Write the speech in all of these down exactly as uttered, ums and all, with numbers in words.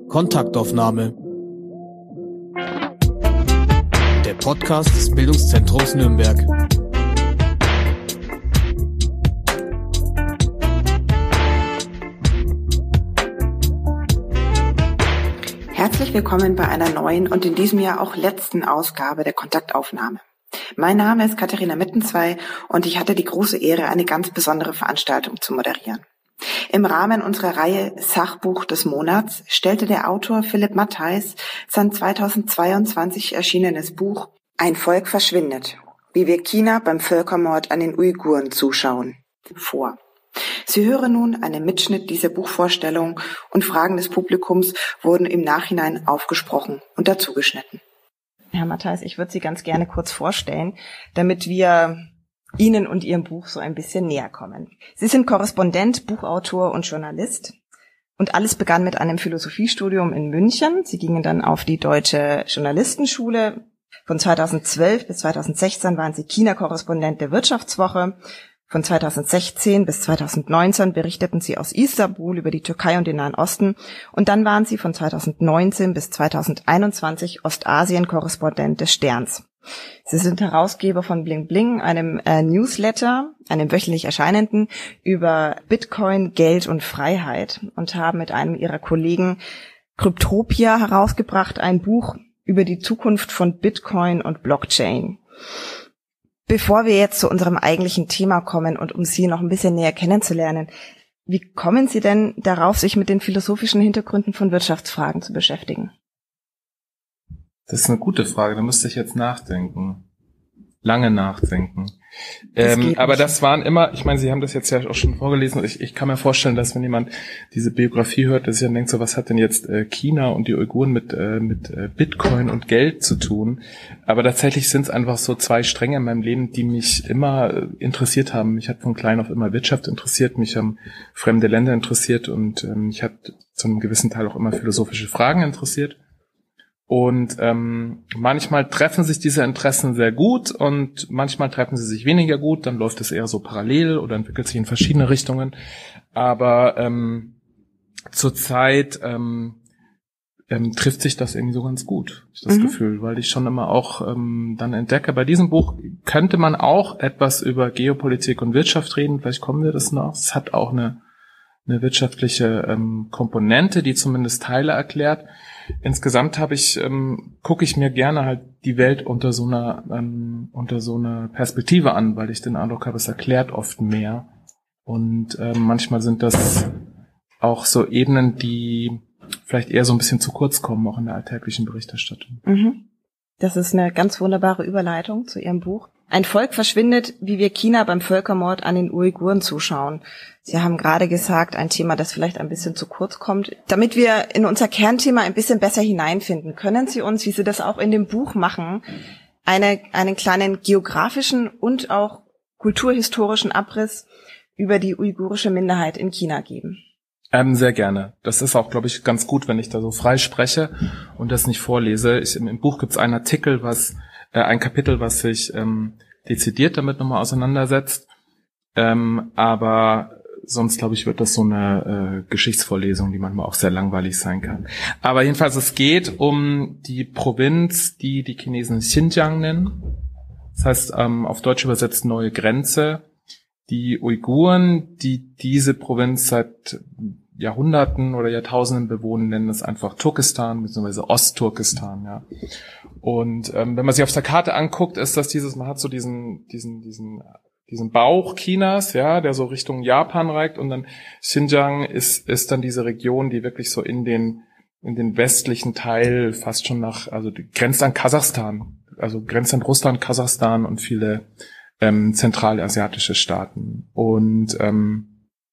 Kontaktaufnahme. Der Podcast des Bildungszentrums Nürnberg. Herzlich willkommen bei einer neuen und in diesem Jahr auch letzten Ausgabe der Kontaktaufnahme. Mein Name ist Katharina Mittenzwei und ich hatte die große Ehre, eine ganz besondere Veranstaltung zu moderieren. Im Rahmen unserer Reihe Sachbuch des Monats stellte der Autor Philipp Mattheis sein zweitausendzweiundzwanzig erschienenes Buch Ein Volk verschwindet, wie wir China beim Völkermord an den Uiguren zuschauen, vor. Sie hören nun einen Mitschnitt dieser Buchvorstellung und Fragen des Publikums wurden im Nachhinein aufgesprochen und dazugeschnitten. Herr Mattheis, ich würde Sie ganz gerne kurz vorstellen, damit wir Ihnen und Ihrem Buch so ein bisschen näher kommen. Sie sind Korrespondent, Buchautor und Journalist. Und alles begann mit einem Philosophiestudium in München. Sie gingen dann auf die Deutsche Journalistenschule. Von zweitausendzwölf bis zweitausendsechzehn waren Sie China-Korrespondent der Wirtschaftswoche. Von zweitausendsechzehn bis zweitausendneunzehn berichteten Sie aus Istanbul über die Türkei und den Nahen Osten. Und dann waren Sie von zweitausendneunzehn bis zweitausendeinundzwanzig Ostasien-Korrespondent des Sterns. Sie sind Herausgeber von Bling Bling, einem äh, Newsletter, einem wöchentlich erscheinenden, über Bitcoin, Geld und Freiheit und haben mit einem ihrer Kollegen Kryptopia herausgebracht, ein Buch über die Zukunft von Bitcoin und Blockchain. Bevor wir jetzt zu unserem eigentlichen Thema kommen und um Sie noch ein bisschen näher kennenzulernen, wie kommen Sie denn darauf, sich mit den philosophischen Hintergründen von Wirtschaftsfragen zu beschäftigen? Das ist eine gute Frage, da müsste ich jetzt nachdenken. Lange nachdenken. Ähm, aber das waren immer, ich meine, Sie haben das jetzt ja auch schon vorgelesen, ich, ich kann mir vorstellen, dass wenn jemand diese Biografie hört, dass er dann denkt, so was hat denn jetzt äh, China und die Uiguren mit, äh, mit äh, Bitcoin und Geld zu tun? Aber tatsächlich sind es einfach so zwei Stränge in meinem Leben, die mich immer äh, interessiert haben. Mich hat von klein auf immer Wirtschaft interessiert, mich haben fremde Länder interessiert und ähm, mich hat zu einem gewissen Teil auch immer philosophische Fragen interessiert. Und ähm, manchmal treffen sich diese Interessen sehr gut und manchmal treffen sie sich weniger gut. Dann läuft es eher so parallel oder entwickelt sich in verschiedene Richtungen. Aber ähm, zurzeit ähm, ähm, trifft sich das irgendwie so ganz gut, hab ich das mhm. Gefühl, weil ich schon immer auch ähm, dann entdecke, bei diesem Buch könnte man auch etwas über Geopolitik und Wirtschaft reden. Vielleicht kommen wir das noch. Es hat auch eine, eine wirtschaftliche ähm, Komponente, die zumindest Teile erklärt. Insgesamt habe ich ähm, gucke ich mir gerne halt die Welt unter so einer ähm, unter so einer Perspektive an, weil ich den Eindruck habe, es erklärt oft mehr und ähm, manchmal sind das auch so Ebenen, die vielleicht eher so ein bisschen zu kurz kommen, auch in der alltäglichen Berichterstattung. Mhm. Das ist eine ganz wunderbare Überleitung zu Ihrem Buch. Ein Volk verschwindet, wie wir China beim Völkermord an den Uiguren zuschauen. Sie haben gerade gesagt, ein Thema, das vielleicht ein bisschen zu kurz kommt. Damit wir in unser Kernthema ein bisschen besser hineinfinden, können Sie uns, wie Sie das auch in dem Buch machen, eine, einen kleinen geografischen und auch kulturhistorischen Abriss über die uigurische Minderheit in China geben? Ähm, sehr gerne. Das ist auch, glaube ich, ganz gut, wenn ich da so frei spreche und das nicht vorlese. Ich, im, im Buch gibt es einen Artikel, was äh, ein Kapitel, was sich ähm, dezidiert damit nochmal auseinandersetzt. Ähm, aber sonst, glaube ich, wird das so eine äh, Geschichtsvorlesung, die manchmal auch sehr langweilig sein kann. Aber jedenfalls, es geht um die Provinz, die die Chinesen Xinjiang nennen. Das heißt, ähm, auf Deutsch übersetzt neue Grenze. Die Uiguren, die diese Provinz seit Jahrhunderten oder Jahrtausenden bewohnen, nennen es einfach Turkestan bzw. Ostturkestan. Ja. Und ähm, wenn man sich auf der Karte anguckt, ist das dieses, man hat so diesen diesen diesen diesen Bauch Chinas, ja, der so Richtung Japan reicht, und dann Xinjiang ist ist dann diese Region, die wirklich so in den in den westlichen Teil fast schon nach, also die grenzt an Kasachstan, also grenzt an Russland, Kasachstan und viele ähm, zentralasiatische Staaten. Und ähm,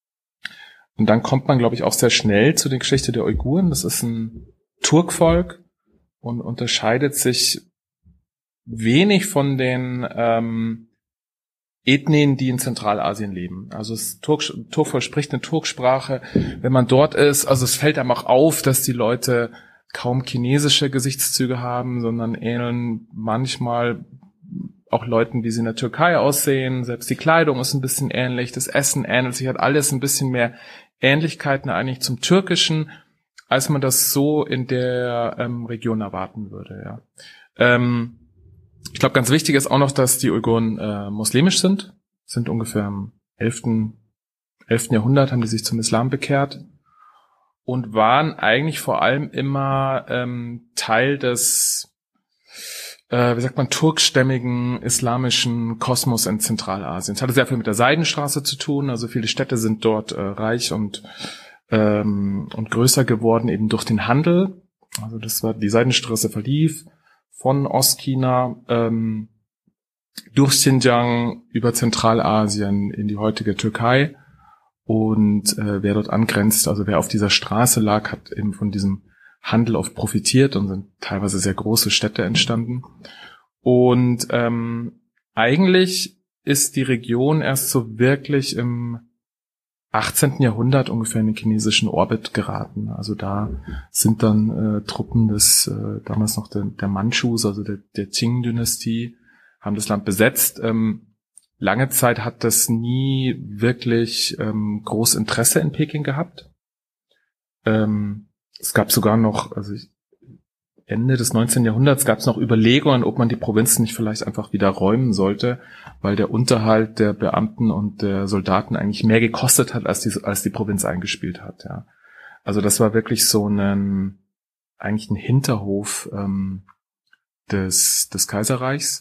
und dann kommt man, glaube ich, auch sehr schnell zu der Geschichte der Uiguren. Das ist ein Turkvolk und unterscheidet sich wenig von den ähm, Ethnien, die in Zentralasien leben. Also das Turk, Turkvolk spricht eine Turksprache. Wenn man dort ist, also es fällt einem auch auf, dass die Leute kaum chinesische Gesichtszüge haben, sondern ähneln manchmal auch Leuten, wie sie in der Türkei aussehen. Selbst die Kleidung ist ein bisschen ähnlich, das Essen ähnelt sich, hat alles ein bisschen mehr Ähnlichkeiten eigentlich zum Türkischen als man das so in der ähm, Region erwarten würde. Ja. Ähm, ich glaube, ganz wichtig ist auch noch, dass die Uiguren äh, muslimisch sind. Sind ungefähr im elften Jahrhundert, haben die sich zum Islam bekehrt und waren eigentlich vor allem immer ähm, Teil des, äh, wie sagt man, turkstämmigen islamischen Kosmos in Zentralasien. Es hatte sehr viel mit der Seidenstraße zu tun, also viele Städte sind dort äh, reich und ähm, und größer geworden eben durch den Handel. Also das war, die Seidenstraße verlief von Ostchina ähm, durch Xinjiang über Zentralasien in die heutige Türkei. Und äh, wer dort angrenzt, also wer auf dieser Straße lag, hat eben von diesem Handel oft profitiert und sind teilweise sehr große Städte entstanden. Und ähm, eigentlich ist die Region erst so wirklich im achtzehnten Jahrhundert ungefähr in den chinesischen Orbit geraten. Also da sind dann äh, Truppen des äh, damals noch der, der Mandschus, also der, der Qing-Dynastie, haben das Land besetzt. Ähm, Lange Zeit hat das nie wirklich ähm, groß Interesse in Peking gehabt. Ähm, es gab sogar noch, also Ende des neunzehnten Jahrhunderts gab es noch Überlegungen, ob man die Provinzen nicht vielleicht einfach wieder räumen sollte, weil der Unterhalt der Beamten und der Soldaten eigentlich mehr gekostet hat, als die, als die Provinz eingespielt hat. Ja. Also das war wirklich so ein, eigentlich ein Hinterhof ähm, des, des Kaiserreichs.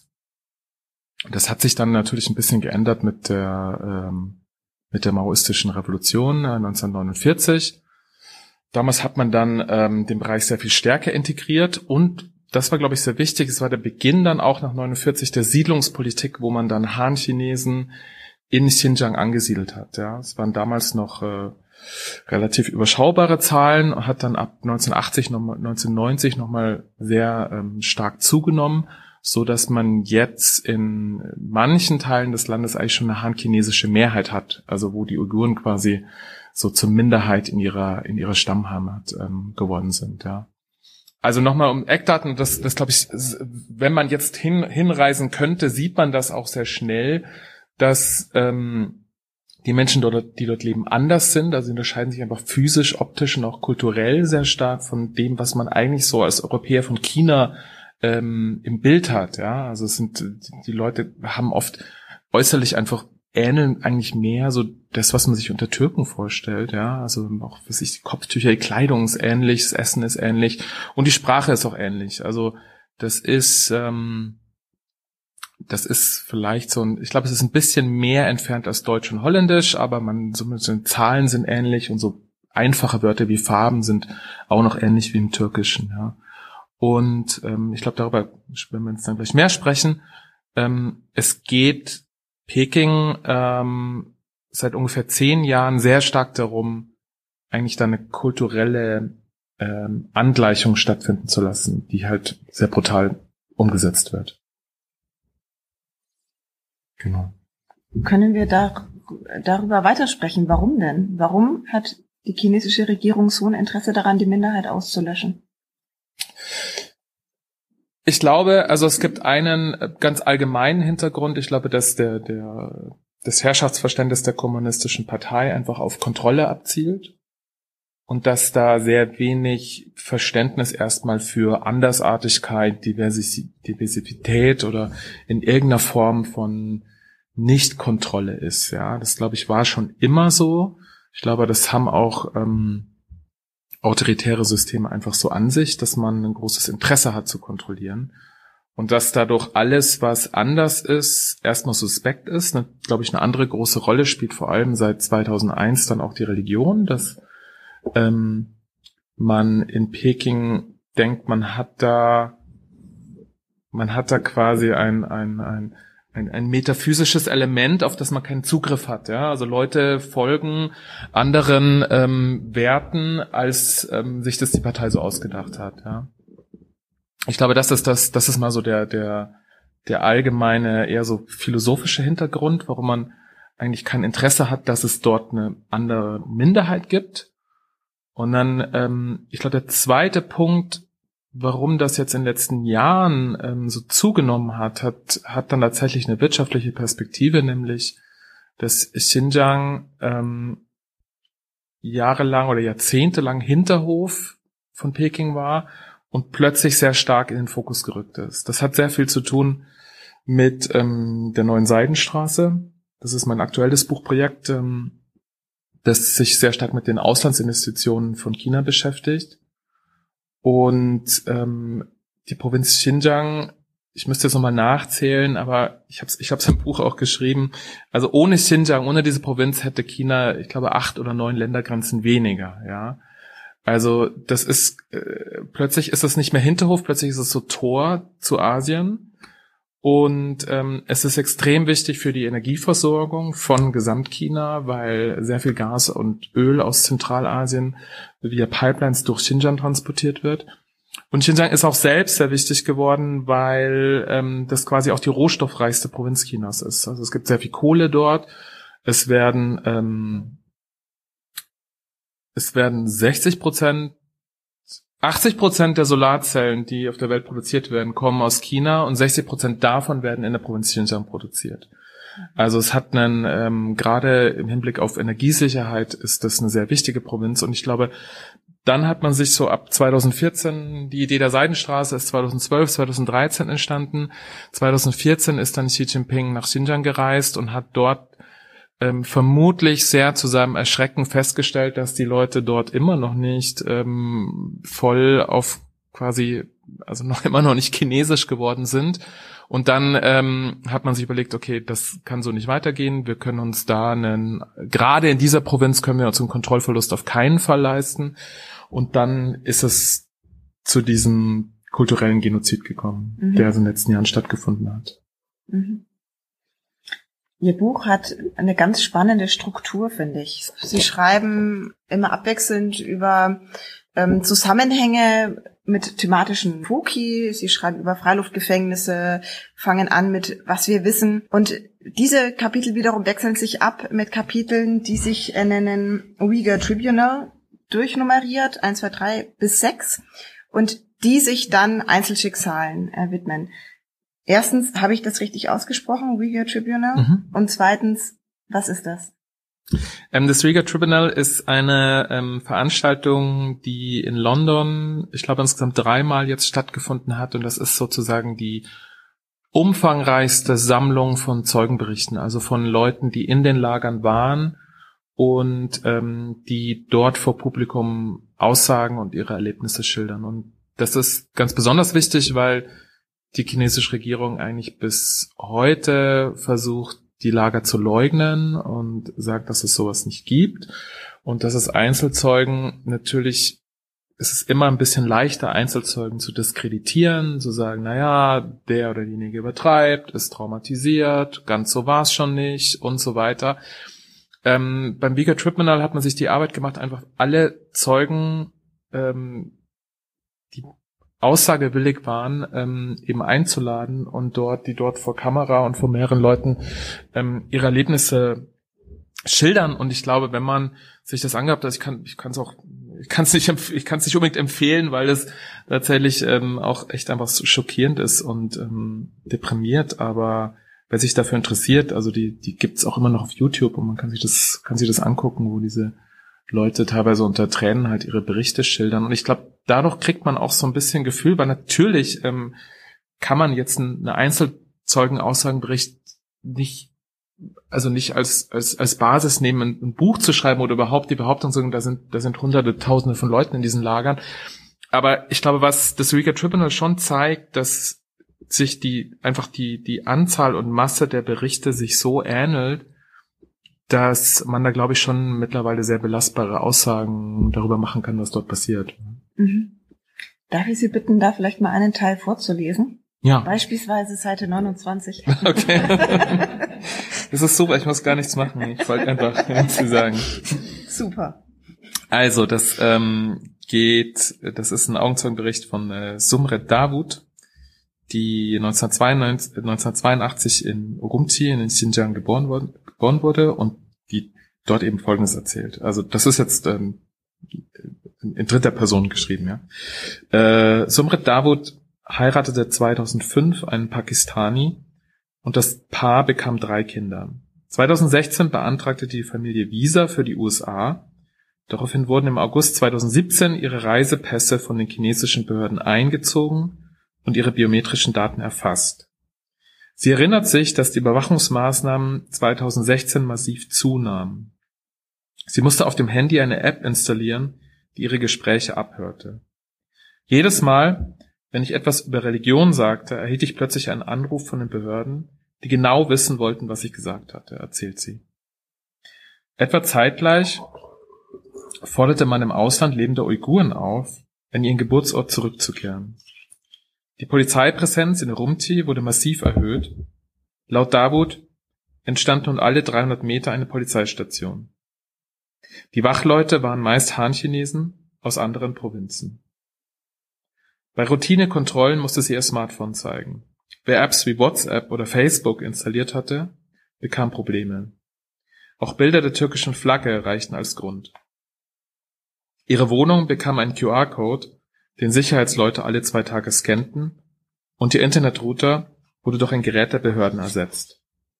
Das hat sich dann natürlich ein bisschen geändert mit der ähm, mit der maoistischen Revolution äh, neunzehnhundertneunundvierzig. Damals hat man dann ähm, den Bereich sehr viel stärker integriert und das war, glaube ich, sehr wichtig. Es war der Beginn dann auch nach neunundvierzig der Siedlungspolitik, wo man dann Han-Chinesen in Xinjiang angesiedelt hat. Ja, es waren damals noch äh, relativ überschaubare Zahlen und hat dann ab neunzehnhundertachtzig, neunzehnhundertneunzig nochmal sehr ähm, stark zugenommen, so dass man jetzt in manchen Teilen des Landes eigentlich schon eine han-chinesische Mehrheit hat, also wo die Uiguren quasi so zur Minderheit in ihrer in ihrer Stammheimat ähm, geworden sind. Ja. Also nochmal um Eckdaten, das, das glaube ich, wenn man jetzt hin, hinreisen könnte, sieht man das auch sehr schnell, dass ähm, die Menschen dort, die dort leben, anders sind. Also sie unterscheiden sich einfach physisch, optisch und auch kulturell sehr stark von dem, was man eigentlich so als Europäer von China ähm, im Bild hat. Ja, also es sind die Leute haben oft äußerlich einfach ähneln eigentlich mehr so das, was man sich unter Türken vorstellt. Ja, also auch was ich die Kopftücher, die Kleidung ist ähnlich, das Essen ist ähnlich und die Sprache ist auch ähnlich. Also das ist ähm, Das ist vielleicht so ein, ich glaube, es ist ein bisschen mehr entfernt als Deutsch und Holländisch, aber man, so die Zahlen sind ähnlich und so einfache Wörter wie Farben sind auch noch ähnlich wie im Türkischen, ja. Und ähm, ich glaube, darüber werden wir uns dann gleich mehr sprechen. Ähm, es geht Peking ähm, seit ungefähr zehn Jahren sehr stark darum, eigentlich da eine kulturelle ähm, Angleichung stattfinden zu lassen, die halt sehr brutal umgesetzt wird. Genau. Können wir da, darüber weitersprechen? Warum denn? Warum hat die chinesische Regierung so ein Interesse daran, die Minderheit auszulöschen? Ich glaube, also es gibt einen ganz allgemeinen Hintergrund. Ich glaube, dass der, der, das Herrschaftsverständnis der kommunistischen Partei einfach auf Kontrolle abzielt und dass da sehr wenig Verständnis erstmal für Andersartigkeit, Diversität oder in irgendeiner Form von Nicht-Kontrolle ist. Ja, das glaube ich war schon immer so. Ich glaube, das haben auch ähm, autoritäre Systeme einfach so an sich, dass man ein großes Interesse hat zu kontrollieren und dass dadurch alles, was anders ist, erstmal suspekt ist. Ne, glaube ich, eine andere große Rolle spielt vor allem seit zweitausendeins dann auch die Religion, dass ähm, man in Peking denkt, man hat da, man hat da quasi ein ein ein Ein, ein metaphysisches Element, auf das man keinen Zugriff hat. Ja, also Leute folgen anderen ähm, Werten, als ähm, sich das die Partei so ausgedacht hat. Ja, ich glaube, das ist das, das ist mal so der der der allgemeine, eher so philosophische Hintergrund, warum man eigentlich kein Interesse hat, dass es dort eine andere Minderheit gibt. Und dann, ähm, ich glaube, der zweite Punkt, warum das jetzt in den letzten Jahren ähm, so zugenommen hat, hat, hat dann tatsächlich eine wirtschaftliche Perspektive, nämlich, dass Xinjiang ähm, jahrelang oder jahrzehntelang Hinterhof von Peking war und plötzlich sehr stark in den Fokus gerückt ist. Das hat sehr viel zu tun mit ähm, der neuen Seidenstraße. Das ist mein aktuelles Buchprojekt, ähm, das sich sehr stark mit den Auslandsinvestitionen von China beschäftigt. Und ähm, die Provinz Xinjiang, ich müsste jetzt nochmal nachzählen, aber ich habe es ich hab's im Buch auch geschrieben, also ohne Xinjiang, ohne diese Provinz hätte China, ich glaube, acht oder neun Ländergrenzen weniger, ja. Also das ist, äh, plötzlich ist es nicht mehr Hinterhof, plötzlich ist es so Tor zu Asien. Und ähm, es ist extrem wichtig für die Energieversorgung von Gesamtchina, weil sehr viel Gas und Öl aus Zentralasien via Pipelines durch Xinjiang transportiert wird. Und Xinjiang ist auch selbst sehr wichtig geworden, weil ähm, das quasi auch die rohstoffreichste Provinz Chinas ist. Also es gibt sehr viel Kohle dort. Es werden ähm, es werden sechzig Prozent achtzig Prozent der Solarzellen, die auf der Welt produziert werden, kommen aus China und sechzig Prozent davon werden in der Provinz Xinjiang produziert. Also es hat einen, ähm, gerade im Hinblick auf Energiesicherheit ist das eine sehr wichtige Provinz und ich glaube, dann hat man sich so ab zwanzig vierzehn, die Idee der Seidenstraße ist zwanzig zwölf, zwanzig dreizehn entstanden. zwanzig vierzehn ist dann Xi Jinping nach Xinjiang gereist und hat dort Ähm, vermutlich sehr zu seinem Erschrecken festgestellt, dass die Leute dort immer noch nicht ähm, voll auf quasi, also noch immer noch nicht chinesisch geworden sind. Und dann ähm, hat man sich überlegt, okay, das kann so nicht weitergehen. Wir können uns da einen, gerade in dieser Provinz können wir uns einen Kontrollverlust auf keinen Fall leisten. Und dann ist es zu diesem kulturellen Genozid gekommen, mhm. der also in den letzten Jahren stattgefunden hat. Mhm. Ihr Buch hat eine ganz spannende Struktur, finde ich. Sie schreiben immer abwechselnd über ähm, Zusammenhänge mit thematischen Foki. Sie schreiben über Freiluftgefängnisse, fangen an mit was wir wissen. Und diese Kapitel wiederum wechseln sich ab mit Kapiteln, die sich äh, nennen Uyghur Tribunal, durchnummeriert, eins, zwei, drei bis sechs. Und die sich dann Einzelschicksalen äh, widmen. Erstens, habe ich das richtig ausgesprochen, Uyghur Tribunal? Mhm. Und zweitens, was ist das? Ähm, das Uyghur Tribunal ist eine ähm, Veranstaltung, die in London, ich glaube insgesamt dreimal jetzt stattgefunden hat. Und das ist sozusagen die umfangreichste Sammlung von Zeugenberichten, also von Leuten, die in den Lagern waren und ähm, die dort vor Publikum aussagen und ihre Erlebnisse schildern. Und das ist ganz besonders wichtig, weil die chinesische Regierung eigentlich bis heute versucht, die Lager zu leugnen und sagt, dass es sowas nicht gibt. Und dass es Einzelzeugen, natürlich ist es immer ein bisschen leichter, Einzelzeugen zu diskreditieren, zu sagen, naja, der oder diejenige übertreibt, ist traumatisiert, ganz so war es schon nicht und so weiter. Ähm, beim Uyghur Tribunal hat man sich die Arbeit gemacht, einfach alle Zeugen, ähm, die aussagewillig waren, ähm, eben einzuladen und dort, die dort vor Kamera und vor mehreren Leuten ähm, ihre Erlebnisse schildern. Und ich glaube, wenn man sich das angehabt hat, ich kann, ich kann es auch, ich kann es nicht, ich kann es nicht unbedingt empfehlen, weil es tatsächlich ähm, auch echt einfach so schockierend ist und ähm, deprimiert. Aber wer sich dafür interessiert, also die, die gibt's auch immer noch auf YouTube und man kann sich das, kann sich das angucken, wo diese Leute teilweise unter Tränen halt ihre Berichte schildern. Und ich glaube, dadurch kriegt man auch so ein bisschen Gefühl, weil natürlich ähm, kann man jetzt eine Einzelzeugenaussagenbericht nicht, also nicht als als als Basis nehmen, ein, ein Buch zu schreiben oder überhaupt die Behauptung sagen, da sind da sind hunderte, tausende von Leuten in diesen Lagern. Aber ich glaube, was das Uyghur Tribunal schon zeigt, dass sich die einfach die die Anzahl und Masse der Berichte sich so ähnelt, dass man da, glaube ich, schon mittlerweile sehr belastbare Aussagen darüber machen kann, was dort passiert. Mhm. Darf ich Sie bitten, da vielleicht mal einen Teil vorzulesen? Ja. Beispielsweise Seite neunundzwanzig. Okay. Das ist super, ich muss gar nichts machen. Ich wollte einfach nichts zu sagen. Super. Also, das ähm, geht, das ist ein Augenzeugenbericht von äh, Sumred Dawood, die neunzehnhundertzweiundachtzig in Urumqi in Xinjiang geboren wurde, geboren wurde und die dort eben Folgendes erzählt. Also das ist jetzt ähm, in dritter Person geschrieben, ja. Äh, Sumred Dawood heiratete zweitausendfünf einen Pakistani und das Paar bekam drei Kinder. zweitausendsechzehn beantragte die Familie Visa für die U S A. Daraufhin wurden im August zweitausendsiebzehn ihre Reisepässe von den chinesischen Behörden eingezogen und ihre biometrischen Daten erfasst. Sie erinnert sich, dass die Überwachungsmaßnahmen zweitausendsechzehn massiv zunahmen. Sie musste auf dem Handy eine App installieren, die ihre Gespräche abhörte. Jedes Mal, wenn ich etwas über Religion sagte, erhielt ich plötzlich einen Anruf von den Behörden, die genau wissen wollten, was ich gesagt hatte, erzählt sie. Etwa zeitgleich forderte man im Ausland lebende Uiguren auf, an ihren Geburtsort zurückzukehren. Die Polizeipräsenz in Urumqi wurde massiv erhöht. Laut Davut entstand nun alle dreihundert Meter eine Polizeistation. Die Wachleute waren meist Han-Chinesen aus anderen Provinzen. Bei Routinekontrollen musste sie ihr Smartphone zeigen. Wer Apps wie WhatsApp oder Facebook installiert hatte, bekam Probleme. Auch Bilder der türkischen Flagge reichten als Grund. Ihre Wohnung bekam einen Q R-Code, den Sicherheitsleute alle zwei Tage scannten, und ihr Internetrouter wurde durch ein Gerät der Behörden ersetzt.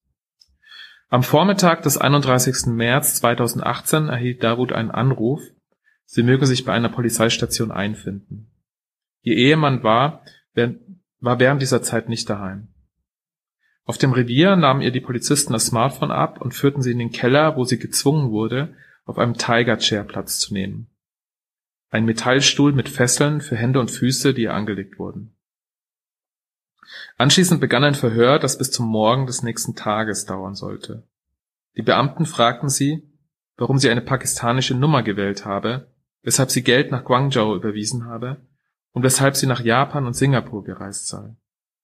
Am Vormittag des einunddreißigsten März zweitausendachtzehn erhielt Davut einen Anruf, sie möge sich bei einer Polizeistation einfinden. Ihr Ehemann war, war während dieser Zeit nicht daheim. Auf dem Revier nahmen ihr die Polizisten das Smartphone ab und führten sie in den Keller, wo sie gezwungen wurde, auf einem Tiger Chair Platz zu nehmen. Ein Metallstuhl mit Fesseln für Hände und Füße, die ihr angelegt wurden. Anschließend begann ein Verhör, das bis zum Morgen des nächsten Tages dauern sollte. Die Beamten fragten sie, warum sie eine pakistanische Nummer gewählt habe, weshalb sie Geld nach Guangzhou überwiesen habe und weshalb sie nach Japan und Singapur gereist sei.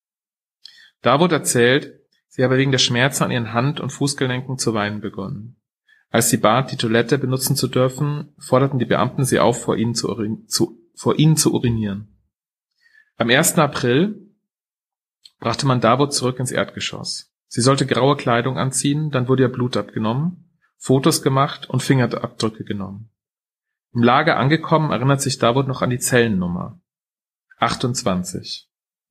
Davut erzählt, sie habe wegen der Schmerzen an ihren Hand- und Fußgelenken zu weinen begonnen. Als sie bat, die Toilette benutzen zu dürfen, forderten die Beamten sie auf, vor ihnen zu, urin- zu, vor ihnen zu urinieren. Am ersten April brachte man Davut zurück ins Erdgeschoss. Sie sollte graue Kleidung anziehen, dann wurde ihr Blut abgenommen, Fotos gemacht und Fingerabdrücke genommen. Im Lager angekommen erinnert sich Davut noch an die Zellennummer. achtundzwanzig.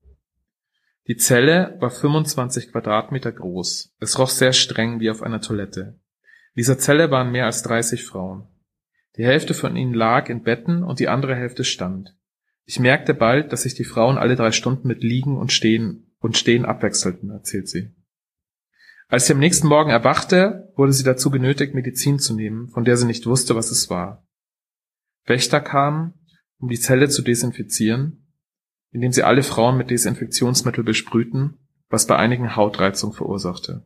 Die Zelle war fünfundzwanzig Quadratmeter groß. Es roch sehr streng wie auf einer Toilette. In dieser Zelle waren mehr als dreißig Frauen. Die Hälfte von ihnen lag in Betten und die andere Hälfte stand. Ich merkte bald, dass sich die Frauen alle drei Stunden mit Liegen und Stehen und Stehen abwechselten, erzählt sie. Als sie am nächsten Morgen erwachte, wurde sie dazu genötigt, Medizin zu nehmen, von der sie nicht wusste, was es war. Wächter kamen, um die Zelle zu desinfizieren, indem sie alle Frauen mit Desinfektionsmittel besprühten, was bei einigen Hautreizung verursachte.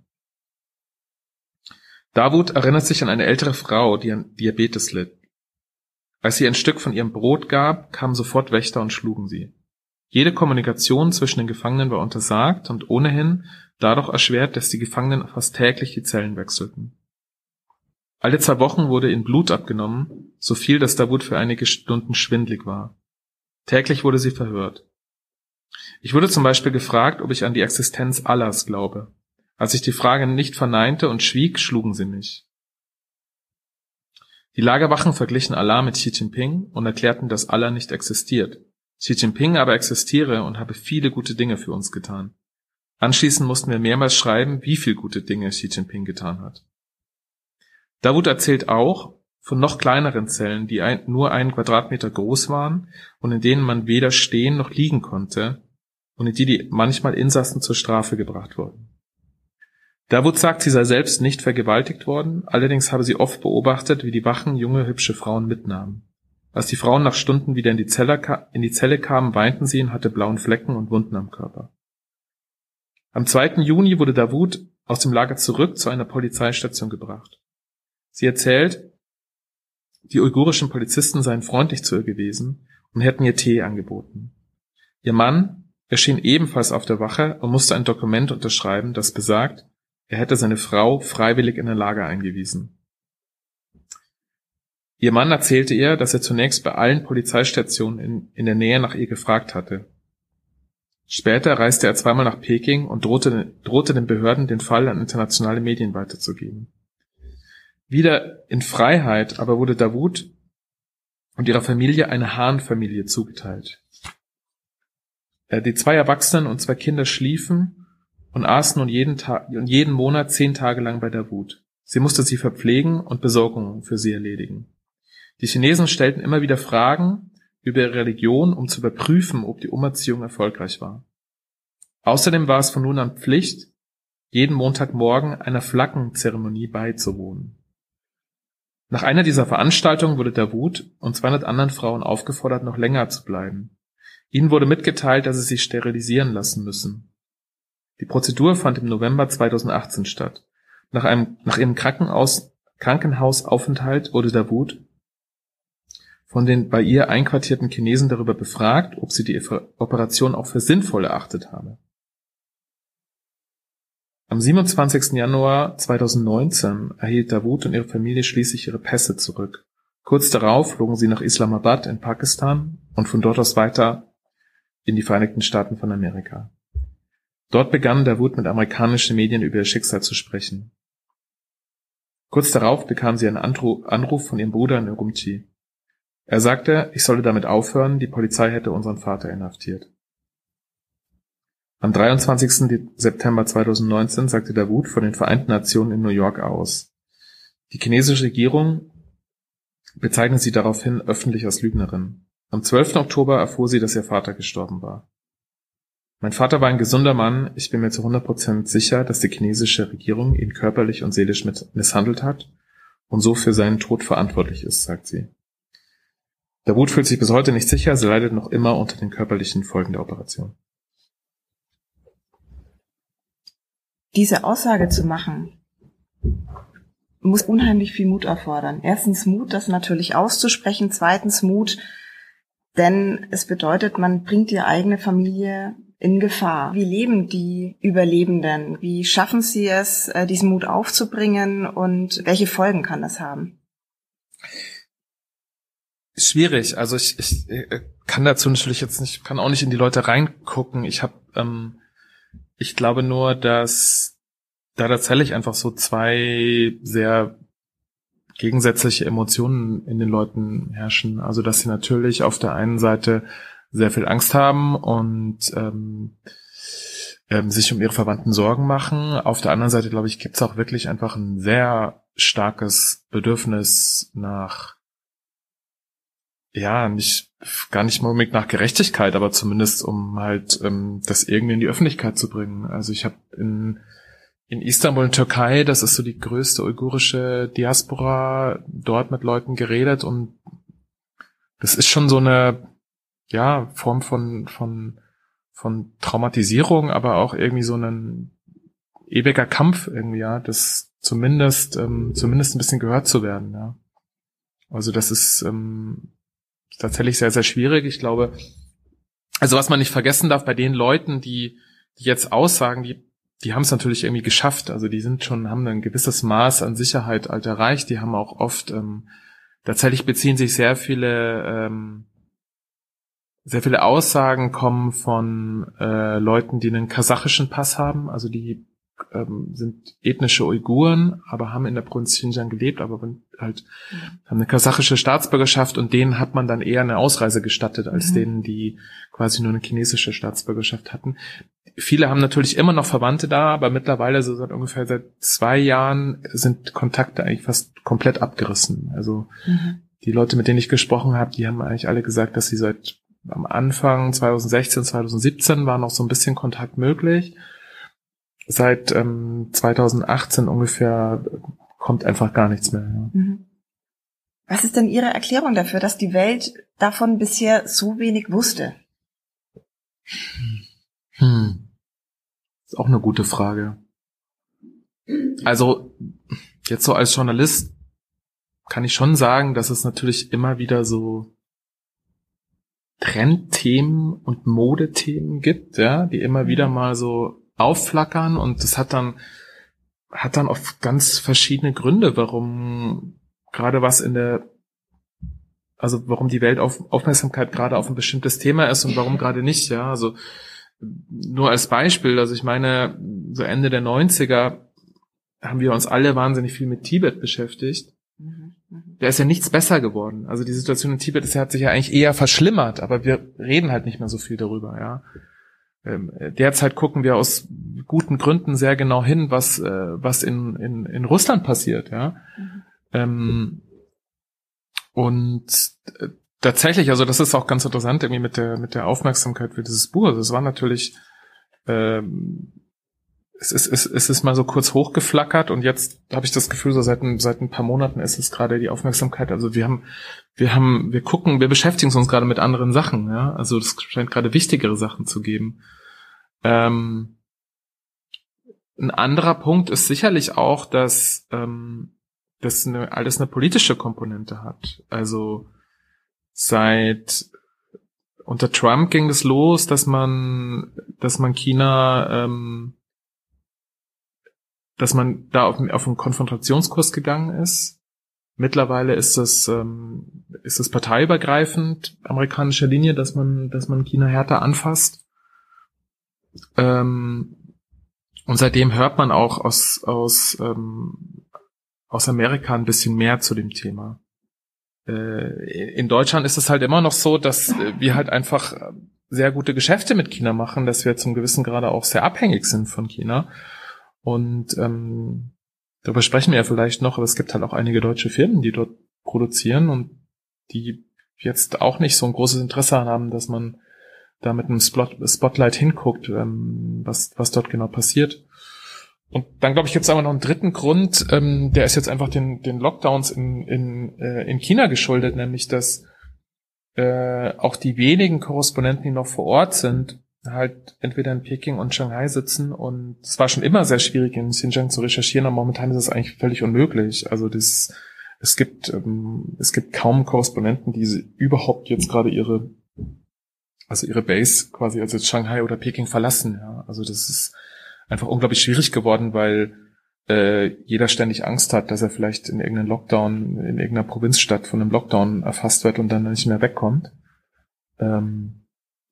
Davut erinnert sich an eine ältere Frau, die an Diabetes litt. Als sie ein Stück von ihrem Brot gab, kamen sofort Wächter und schlugen sie. Jede Kommunikation zwischen den Gefangenen war untersagt und ohnehin dadurch erschwert, dass die Gefangenen fast täglich die Zellen wechselten. Alle zwei Wochen wurde ihnen Blut abgenommen, so viel, dass Davut für einige Stunden schwindlig war. Täglich wurde sie verhört. Ich wurde zum Beispiel gefragt, ob ich an die Existenz Allahs glaube. Als ich die Frage nicht verneinte und schwieg, schlugen sie mich. Die Lagerwachen verglichen Allah mit Xi Jinping und erklärten, dass Allah nicht existiert. Xi Jinping aber existiere und habe viele gute Dinge für uns getan. Anschließend mussten wir mehrmals schreiben, wie viel gute Dinge Xi Jinping getan hat. Davut erzählt auch von noch kleineren Zellen, die ein, nur einen Quadratmeter groß waren und in denen man weder stehen noch liegen konnte und in die, die manchmal Insassen zur Strafe gebracht wurden. Davut sagt, sie sei selbst nicht vergewaltigt worden, allerdings habe sie oft beobachtet, wie die Wachen junge, hübsche Frauen mitnahmen. Als die Frauen nach Stunden wieder in die Zelle, in die Zelle kamen, weinten sie und hatte blauen Flecken und Wunden am Körper. Am zweiten Juni wurde Davut aus dem Lager zurück zu einer Polizeistation gebracht. Sie erzählt, die uigurischen Polizisten seien freundlich zu ihr gewesen und hätten ihr Tee angeboten. Ihr Mann erschien ebenfalls auf der Wache und musste ein Dokument unterschreiben, das besagt, er hätte seine Frau freiwillig in ein Lager eingewiesen. Ihr Mann erzählte ihr, dass er zunächst bei allen Polizeistationen in, in der Nähe nach ihr gefragt hatte. Später reiste er zweimal nach Peking und drohte, drohte den Behörden, den Fall an internationale Medien weiterzugeben. Wieder in Freiheit aber wurde Davut und ihrer Familie eine Han-Familie zugeteilt. Die zwei Erwachsenen und zwei Kinder schliefen und aßen nun jeden Tag und jeden Monat zehn Tage lang bei Davut. Sie musste sie verpflegen und Besorgungen für sie erledigen. Die Chinesen stellten immer wieder Fragen über ihre Religion, um zu überprüfen, ob die Umerziehung erfolgreich war. Außerdem war es von nun an Pflicht, jeden Montagmorgen einer Flaggenzeremonie beizuwohnen. Nach einer dieser Veranstaltungen wurde Davood und zweihundert anderen Frauen aufgefordert, noch länger zu bleiben. Ihnen wurde mitgeteilt, dass sie sich sterilisieren lassen müssen. Die Prozedur fand im November zweitausendachtzehn statt. Nach einem, nach ihrem Krankenhaus, Krankenhausaufenthalt wurde Davood von den bei ihr einquartierten Chinesen darüber befragt, ob sie die Operation auch für sinnvoll erachtet habe. Am siebenundzwanzigsten Januar zweitausendneunzehn erhielt Davood und ihre Familie schließlich ihre Pässe zurück. Kurz darauf flogen sie nach Islamabad in Pakistan und von dort aus weiter in die Vereinigten Staaten von Amerika. Dort begann Davood mit amerikanischen Medien über ihr Schicksal zu sprechen. Kurz darauf bekam sie einen Anruf von ihrem Bruder in Urumqi. Er sagte, ich solle damit aufhören, die Polizei hätte unseren Vater inhaftiert. Am dreiundzwanzigsten September zweitausendneunzehn sagte Davood von den Vereinten Nationen in New York aus. Die chinesische Regierung bezeichnet sie daraufhin öffentlich als Lügnerin. Am zwölften Oktober erfuhr sie, dass ihr Vater gestorben war. Mein Vater war ein gesunder Mann. Ich bin mir zu hundert Prozent sicher, dass die chinesische Regierung ihn körperlich und seelisch misshandelt hat und so für seinen Tod verantwortlich ist, sagt sie. Davood fühlt sich bis heute nicht sicher, sie leidet noch immer unter den körperlichen Folgen der Operation. Diese Aussage zu machen, muss unheimlich viel Mut erfordern. Erstens Mut, das natürlich auszusprechen. Zweitens Mut, denn es bedeutet, man bringt die eigene Familie in Gefahr. Wie leben die Überlebenden? Wie schaffen sie es, diesen Mut aufzubringen? Und welche Folgen kann das haben? Schwierig. Also ich, ich kann dazu natürlich jetzt nicht, kann auch nicht in die Leute reingucken. Ich habe ähm, Ich glaube nur, dass da tatsächlich einfach so zwei sehr gegensätzliche Emotionen in den Leuten herrschen. Also dass sie natürlich auf der einen Seite sehr viel Angst haben und ähm, ähm, sich um ihre Verwandten Sorgen machen. Auf der anderen Seite, glaube ich, gibt es auch wirklich einfach ein sehr starkes Bedürfnis nach, ja, nicht gar nicht mal unbedingt nach Gerechtigkeit, aber zumindest um halt ähm, das irgendwie in die Öffentlichkeit zu bringen. Also ich habe in in Istanbul in Türkei, das ist so die größte uigurische Diaspora, dort mit Leuten geredet und das ist schon so eine ja Form von von von Traumatisierung, aber auch irgendwie so ein ewiger Kampf irgendwie, ja, das zumindest ähm, zumindest ein bisschen gehört zu werden, ja. Also das ist ähm, tatsächlich sehr, sehr schwierig. Ich glaube, also was man nicht vergessen darf bei den Leuten, die, die jetzt aussagen, die, die haben es natürlich irgendwie geschafft. Also die sind schon, haben ein gewisses Maß an Sicherheit halt erreicht. Die haben auch oft, ähm, tatsächlich beziehen sich sehr viele, ähm, sehr viele Aussagen kommen von äh, Leuten, die einen kasachischen Pass haben. Also die ähm, sind ethnische Uiguren, aber haben in der Provinz Xinjiang gelebt, aber halt mhm. haben eine kasachische Staatsbürgerschaft und denen hat man dann eher eine Ausreise gestattet, als mhm. denen, die quasi nur eine chinesische Staatsbürgerschaft hatten. Viele haben natürlich immer noch Verwandte da, aber mittlerweile so seit ungefähr seit zwei Jahren sind Kontakte eigentlich fast komplett abgerissen. Also mhm. die Leute, mit denen ich gesprochen habe, die haben eigentlich alle gesagt, dass sie seit am Anfang zweitausendsechzehn, zweitausendsiebzehn war noch so ein bisschen Kontakt möglich. Seit ähm, zweitausendachtzehn ungefähr kommt einfach gar nichts mehr. Ja. Mhm. Was ist denn Ihre Erklärung dafür, dass die Welt davon bisher so wenig wusste? Hm. Ist auch eine gute Frage. Also jetzt so als Journalist kann ich schon sagen, dass es natürlich immer wieder so Trendthemen und Modethemen gibt, ja, die immer wieder mal so aufflackern und das hat dann hat dann oft ganz verschiedene Gründe, warum gerade was in der also warum die Welt auf Aufmerksamkeit gerade auf ein bestimmtes Thema ist und warum gerade nicht, ja, also nur als Beispiel, also ich meine, so Ende der neunziger haben wir uns alle wahnsinnig viel mit Tibet beschäftigt. Da ist ja nichts besser geworden. Also die Situation in Tibet ist, hat sich ja eigentlich eher verschlimmert, aber wir reden halt nicht mehr so viel darüber, ja. Ähm, derzeit gucken wir aus guten Gründen sehr genau hin, was äh, was in in in Russland passiert, ja. Mhm. Ähm, Und äh, tatsächlich, also das ist auch ganz interessant irgendwie mit der mit der Aufmerksamkeit für dieses Buch. Also es war natürlich, ähm, es ist es, es ist mal so kurz hochgeflackert und jetzt habe ich das Gefühl, so seit ein, seit ein paar Monaten ist es gerade die Aufmerksamkeit. Also wir haben wir haben wir gucken, wir beschäftigen uns gerade mit anderen Sachen. Ja, also es scheint gerade wichtigere Sachen zu geben. Ähm, ein anderer Punkt ist sicherlich auch, dass ähm, das eine, alles eine politische Komponente hat. Also seit unter Trump ging es los, dass man, dass man China, ähm, dass man da auf, auf einen Konfrontationskurs gegangen ist. Mittlerweile ist es, ähm, ist es parteiübergreifend amerikanische Linie, dass man, dass man China härter anfasst. Ähm, und seitdem hört man auch aus, aus, ähm, aus Amerika ein bisschen mehr zu dem Thema. In Deutschland ist es halt immer noch so, dass wir halt einfach sehr gute Geschäfte mit China machen, dass wir zum gewissen Grade auch sehr abhängig sind von China. Und ähm, darüber sprechen wir ja vielleicht noch, aber es gibt halt auch einige deutsche Firmen, die dort produzieren und die jetzt auch nicht so ein großes Interesse haben, dass man da mit einem Spotlight hinguckt, ähm, was was dort genau passiert. Und dann, glaube ich, gibt es aber noch einen dritten Grund, ähm, der ist jetzt einfach den, den Lockdowns in, in, äh, in China geschuldet, nämlich dass äh, auch die wenigen Korrespondenten, die noch vor Ort sind, halt entweder in Peking und Shanghai sitzen. Und es war schon immer sehr schwierig, in Xinjiang zu recherchieren, aber momentan ist es eigentlich völlig unmöglich. Also das, es gibt ähm, es gibt kaum Korrespondenten, die überhaupt jetzt gerade ihre also ihre Base quasi also jetzt Shanghai oder Peking verlassen. Ja, also das ist einfach unglaublich schwierig geworden, weil äh, jeder ständig Angst hat, dass er vielleicht in irgendeinem Lockdown, in irgendeiner Provinzstadt von einem Lockdown erfasst wird und dann nicht mehr wegkommt. Ähm,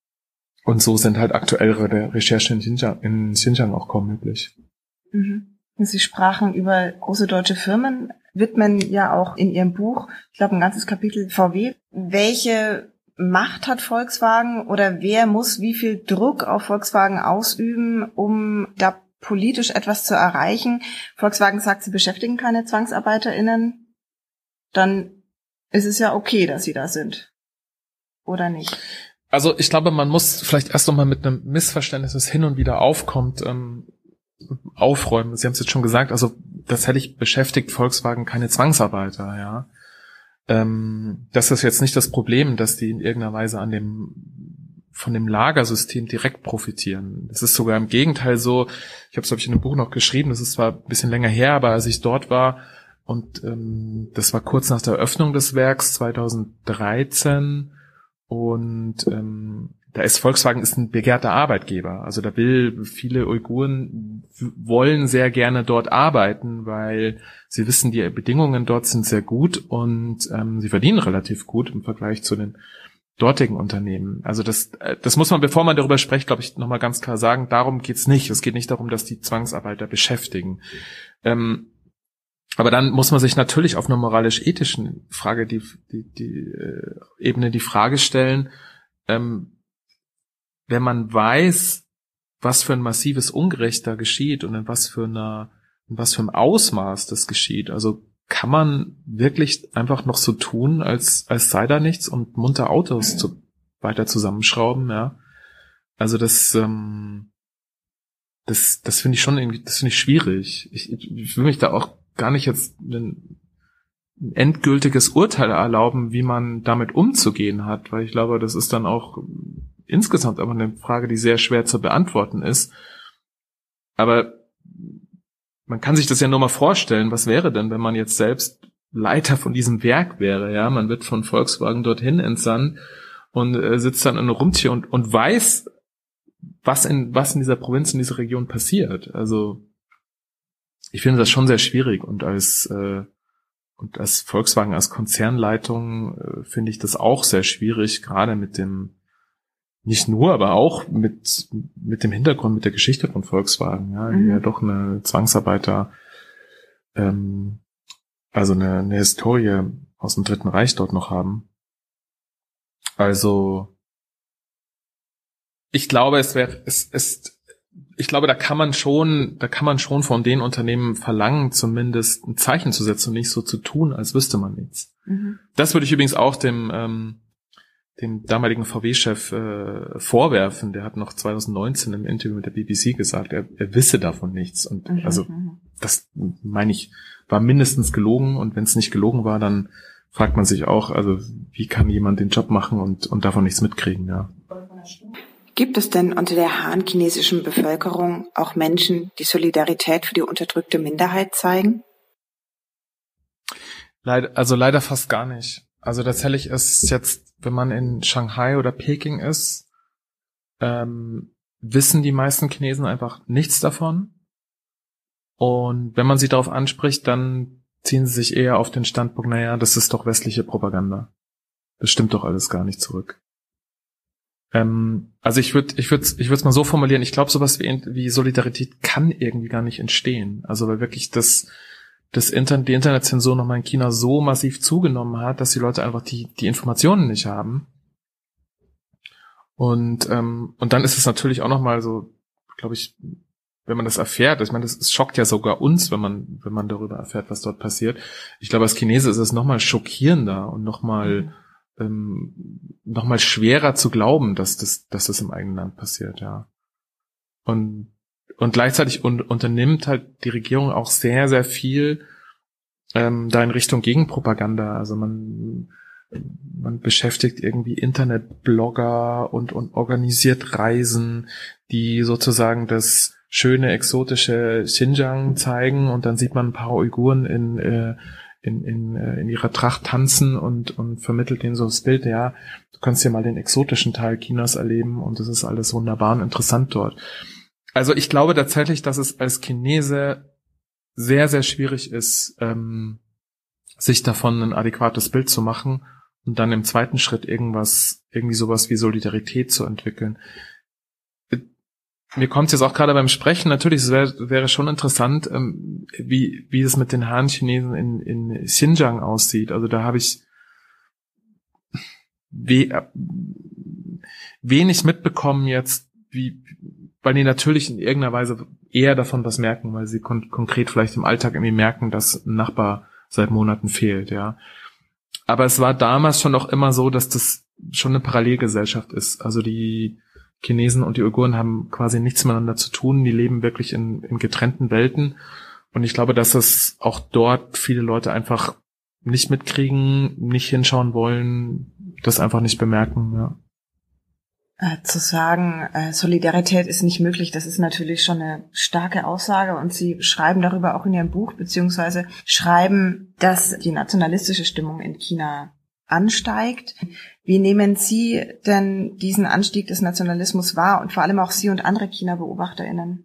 und so sind halt aktuellere Recherchen in Xinjiang, in Xinjiang auch kaum möglich. Mhm. Sie sprachen über große deutsche Firmen, widmen ja auch in Ihrem Buch, ich glaube ein ganzes Kapitel V W. Welche Macht hat Volkswagen oder wer muss wie viel Druck auf Volkswagen ausüben, um da politisch etwas zu erreichen? Volkswagen sagt, sie beschäftigen keine ZwangsarbeiterInnen. Dann ist es ja okay, dass sie da sind. Oder nicht? Also ich glaube, man muss vielleicht erst nochmal mit einem Missverständnis, das hin und wieder aufkommt, ähm, aufräumen. Sie haben es jetzt schon gesagt, also tatsächlich beschäftigt Volkswagen keine Zwangsarbeiter, ja. Ähm, das ist jetzt nicht das Problem, dass die in irgendeiner Weise an dem von dem Lagersystem direkt profitieren. Das ist sogar im Gegenteil so, ich habe es, glaube ich, in einem Buch noch geschrieben, das ist zwar ein bisschen länger her, aber als ich dort war, und ähm, das war kurz nach der Eröffnung des Werks zweitausenddreizehn, und ähm, da ist Volkswagen ist ein begehrter Arbeitgeber. Also da will viele Uiguren wollen sehr gerne dort arbeiten, weil sie wissen, die Bedingungen dort sind sehr gut und ähm, sie verdienen relativ gut im Vergleich zu den dortigen Unternehmen. Also das das muss man, bevor man darüber spricht, glaube ich, nochmal ganz klar sagen, darum geht's nicht. Es geht nicht darum, dass die Zwangsarbeiter beschäftigen. Ähm, aber dann muss man sich natürlich auf einer moralisch-ethischen Frage, die, die, die äh, Ebene die Frage stellen, ähm, wenn man weiß, was für ein massives Ungerecht da geschieht und in was für einer, in was für einem Ausmaß das geschieht. Also kann man wirklich einfach noch so tun, als, als sei da nichts und munter Autos zu, weiter zusammenschrauben, ja. Also das, ähm, das, das finde ich schon irgendwie, das finde ich schwierig. Ich, ich, ich will mich da auch gar nicht jetzt ein, ein endgültiges Urteil erlauben, wie man damit umzugehen hat, weil ich glaube, das ist dann auch insgesamt aber eine Frage, die sehr schwer zu beantworten ist. Aber man kann sich das ja nur mal vorstellen, was wäre denn, wenn man jetzt selbst Leiter von diesem Werk wäre, ja, man wird von Volkswagen dorthin entsandt und äh, sitzt dann in einer Rumtür und, und weiß, was in, was in dieser Provinz, in dieser Region passiert. Also, ich finde das schon sehr schwierig und als, äh, und als Volkswagen, als Konzernleitung äh, finde ich das auch sehr schwierig, gerade mit dem nicht nur, aber auch mit mit dem Hintergrund, mit der Geschichte von Volkswagen, ja, mhm. die ja doch eine Zwangsarbeiter, ähm, also eine, eine Historie aus dem Dritten Reich dort noch haben. Also ich glaube, es wäre, es ist, ich glaube, da kann man schon, da kann man schon von den Unternehmen verlangen, zumindest ein Zeichen zu setzen und nicht so zu tun, als wüsste man nichts. Mhm. Das würde ich übrigens auch dem, ähm, dem damaligen V W-Chef äh, vorwerfen. Der hat noch zwanzig neunzehn im Interview mit der B B C gesagt, er, er wisse davon nichts. Und mhm. also das, meine ich, war mindestens gelogen. Und wenn es nicht gelogen war, dann fragt man sich auch, also wie kann jemand den Job machen und, und davon nichts mitkriegen, ja. Gibt es denn unter der han-chinesischen Bevölkerung auch Menschen, die Solidarität für die unterdrückte Minderheit zeigen? Leider, also leider fast gar nicht. Also tatsächlich ist jetzt, wenn man in Shanghai oder Peking ist, ähm, wissen die meisten Chinesen einfach nichts davon. Und wenn man sie darauf anspricht, dann ziehen sie sich eher auf den Standpunkt, naja, das ist doch westliche Propaganda. Das stimmt doch alles gar nicht zurück. Ähm, also ich würde, ich würde, ich würde es mal so formulieren. Ich glaube, sowas wie, wie Solidarität kann irgendwie gar nicht entstehen. Also weil wirklich das, das Internet, die Internetzensur nochmal in China so massiv zugenommen hat, dass die Leute einfach die, die Informationen nicht haben. Und ähm, und dann ist es natürlich auch nochmal so, glaube ich, wenn man das erfährt. Ich meine, das, das schockt ja sogar uns, wenn man, wenn man darüber erfährt, was dort passiert. Ich glaube, als Chinese ist es nochmal schockierender und nochmal mhm. Ähm, noch mal schwerer zu glauben, dass das, dass das im eigenen Land passiert, ja. Und, und gleichzeitig un, unternimmt halt die Regierung auch sehr, sehr viel, ähm, da in Richtung Gegenpropaganda. Also man, man beschäftigt irgendwie Internetblogger und, und organisiert Reisen, die sozusagen das schöne, exotische Xinjiang zeigen, und dann sieht man ein paar Uiguren in, äh, in in in ihrer Tracht tanzen und und vermittelt denen so das Bild, ja, du kannst ja mal den exotischen Teil Chinas erleben und das ist alles wunderbar und interessant dort. Also ich glaube tatsächlich, dass es als Chinese sehr, sehr schwierig ist, ähm, sich davon ein adäquates Bild zu machen und dann im zweiten Schritt irgendwas, irgendwie sowas wie Solidarität zu entwickeln. Mir kommt es jetzt auch gerade beim Sprechen, natürlich, es wäre wäre schon interessant, ähm, wie wie es mit den Han-Chinesen in in Xinjiang aussieht. Also da habe ich we äh, wenig mitbekommen jetzt, wie, weil die natürlich in irgendeiner Weise eher davon was merken, weil sie kon- konkret vielleicht im Alltag irgendwie merken, dass ein Nachbar seit Monaten fehlt, ja. Aber es war damals schon auch immer so, dass das schon eine Parallelgesellschaft ist. Also die Chinesen und die Uiguren haben quasi nichts miteinander zu tun. Die leben wirklich in, in getrennten Welten. Und ich glaube, dass es auch dort viele Leute einfach nicht mitkriegen, nicht hinschauen wollen, das einfach nicht bemerken, ja. Äh, zu sagen, äh, Solidarität ist nicht möglich, das ist natürlich schon eine starke Aussage, und Sie schreiben darüber auch in Ihrem Buch, beziehungsweise schreiben, dass die nationalistische Stimmung in China ansteigt. Wie nehmen Sie denn diesen Anstieg des Nationalismus wahr, und vor allem auch Sie und andere China-BeobachterInnen?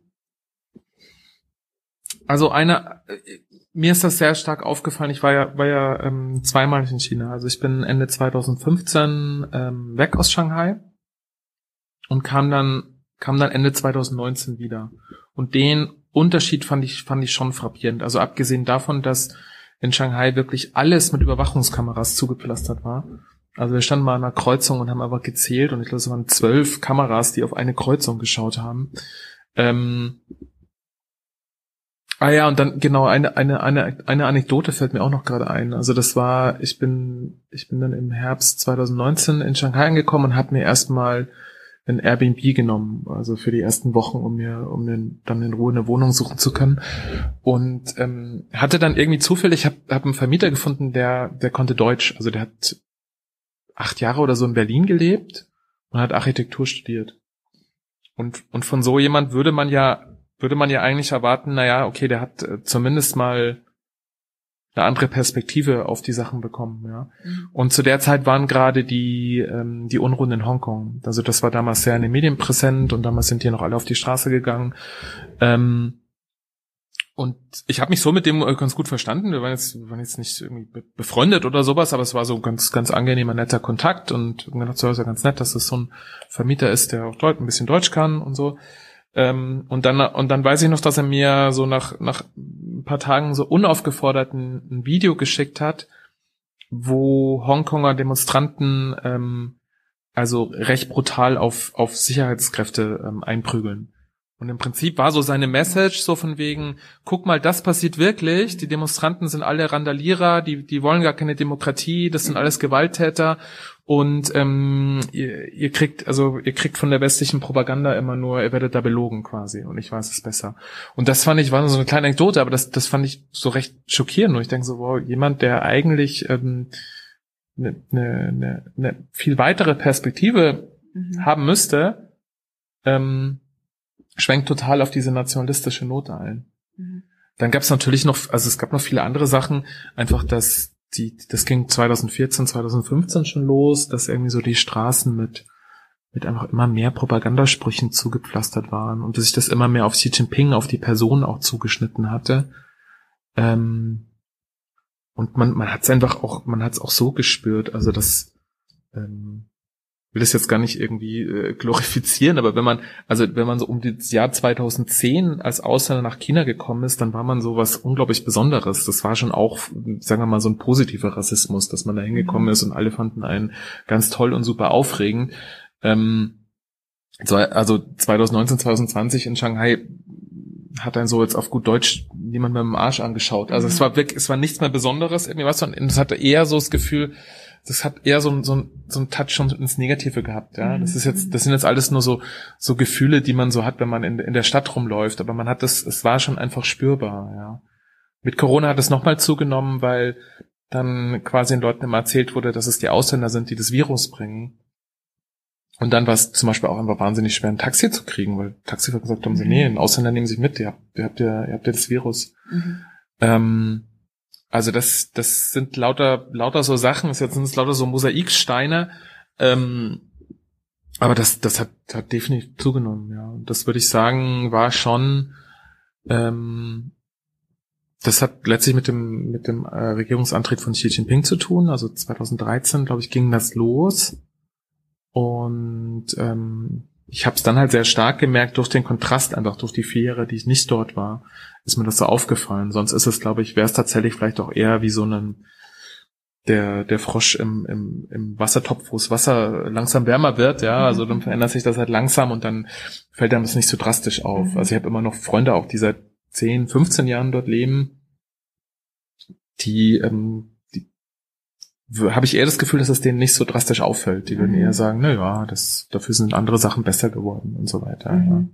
Also eine, mir ist das sehr stark aufgefallen. Ich war ja, war ja ähm, zweimal in China. Also ich bin Ende zwanzig fünfzehn ähm, weg aus Shanghai und kam dann, kam dann Ende zwanzig neunzehn wieder. Und den Unterschied fand ich, fand ich schon frappierend. Also abgesehen davon, dass in Shanghai wirklich alles mit Überwachungskameras zugepflastert war. Also wir standen mal an einer Kreuzung und haben einfach gezählt, und ich glaube, es waren zwölf Kameras, die auf eine Kreuzung geschaut haben. Ähm, ah ja, und dann genau eine eine eine eine Anekdote fällt mir auch noch gerade ein. Also das war, ich bin ich bin dann im Herbst zwanzig neunzehn in Shanghai angekommen und habe mir erstmal ein Airbnb genommen, also für die ersten Wochen, um mir, um mir dann in Ruhe eine Wohnung suchen zu können. Und ähm, hatte dann irgendwie zufällig, ich habe hab einen Vermieter gefunden, der der konnte Deutsch, also der hat acht Jahre oder so in Berlin gelebt und hat Architektur studiert. Und und von so jemand würde man ja würde man ja eigentlich erwarten, naja, okay, der hat äh, zumindest mal eine andere Perspektive auf die Sachen bekommen, ja. Mhm. Und zu der Zeit waren gerade die ähm, die Unruhen in Hongkong. Also das war damals sehr in den Medien präsent, und damals sind hier noch alle auf die Straße gegangen. Ähm, und ich habe mich so mit dem ganz gut verstanden. Wir waren jetzt, wir waren jetzt nicht irgendwie befreundet oder sowas, aber es war so ein ganz, ganz angenehmer, netter Kontakt, und mir dachte, so ist ja ganz nett, dass es so ein Vermieter ist, der auch Deutsch, ein bisschen Deutsch kann und so. Ähm, und dann und dann weiß ich noch, dass er mir so nach nach ein paar Tagen so unaufgefordert ein, ein Video geschickt hat, wo Hongkonger Demonstranten ähm, also recht brutal auf auf Sicherheitskräfte ähm, einprügeln. Und im Prinzip war so seine Message so von wegen, guck mal, das passiert wirklich, die Demonstranten sind alle Randalierer, die die wollen gar keine Demokratie, das sind alles Gewalttäter und ähm, ihr, ihr kriegt also ihr kriegt von der westlichen Propaganda immer nur, ihr werdet da belogen quasi und ich weiß es besser. Und das fand ich, war so eine kleine Anekdote, aber das das fand ich so recht schockierend und ich denke so, wow, jemand, der eigentlich ähm, eine, eine, eine viel weitere Perspektive mhm. haben müsste, ähm, schwenkt total auf diese nationalistische Note ein. Mhm. Dann gab es natürlich noch, also es gab noch viele andere Sachen, einfach, dass die, das ging zwanzig vierzehn, zwanzig fünfzehn schon los, dass irgendwie so die Straßen mit mit einfach immer mehr Propagandasprüchen zugepflastert waren und dass sich das immer mehr auf Xi Jinping, auf die Person auch zugeschnitten hatte. Ähm, und man man hat es einfach auch, man hat es auch so gespürt, also das ähm, will das jetzt gar nicht irgendwie äh, glorifizieren, aber wenn man, also wenn man so um das Jahr zweitausendzehn als Ausländer nach China gekommen ist, dann war man so was unglaublich Besonderes. Das war schon auch, sagen wir mal, so ein positiver Rassismus, dass man da hingekommen ist und alle fanden einen ganz toll und super aufregend. Ähm, also zwanzig neunzehn, zwanzig zwanzig in Shanghai hat einen so jetzt auf gut Deutsch niemand mit dem Arsch angeschaut. Also mhm. es war wirklich, es war nichts mehr Besonderes, irgendwie was, und es hatte eher so das Gefühl, das hat eher so ein, so ein, so ein Touch schon ins Negative gehabt, ja. Das ist jetzt, das sind jetzt alles nur so, so Gefühle, die man so hat, wenn man in, in der Stadt rumläuft. Aber man hat das, es war schon einfach spürbar, ja. Mit Corona hat es nochmal zugenommen, weil dann quasi den Leuten immer erzählt wurde, dass es die Ausländer sind, die das Virus bringen. Und dann war es zum Beispiel auch einfach wahnsinnig schwer, ein Taxi zu kriegen, weil Taxifahrer gesagt haben, mhm. so, nee, ein Ausländer nehmen sich mit, ihr habt, ihr habt ja, ihr habt ja das Virus. Mhm. Ähm, Also das, das sind lauter, lauter so Sachen, das sind es lauter so Mosaiksteine, ähm, aber das, das hat, hat definitiv zugenommen, ja. Und das würde ich sagen, war schon, ähm, das hat letztlich mit dem, mit dem äh, Regierungsantritt von Xi Jinping zu tun. Also zwanzig dreizehn, glaube ich, ging das los. Und ähm, ich habe es dann halt sehr stark gemerkt durch den Kontrast, einfach durch die vier Jahre, die ich nicht dort war, ist mir das so aufgefallen. Sonst ist es, glaube ich, wäre es tatsächlich vielleicht auch eher wie so ein der der Frosch im im im Wassertopf, wo das Wasser langsam wärmer wird, ja, mhm. also dann verändert sich das halt langsam und dann fällt einem das nicht so drastisch auf. Mhm. Also ich habe immer noch Freunde auch, die seit zehn, fünfzehn Jahren dort leben, die ähm, habe ich eher das Gefühl, dass es denen nicht so drastisch auffällt. Die würden mhm. eher sagen, na ja, das, dafür sind andere Sachen besser geworden und so weiter. Mhm. Ja.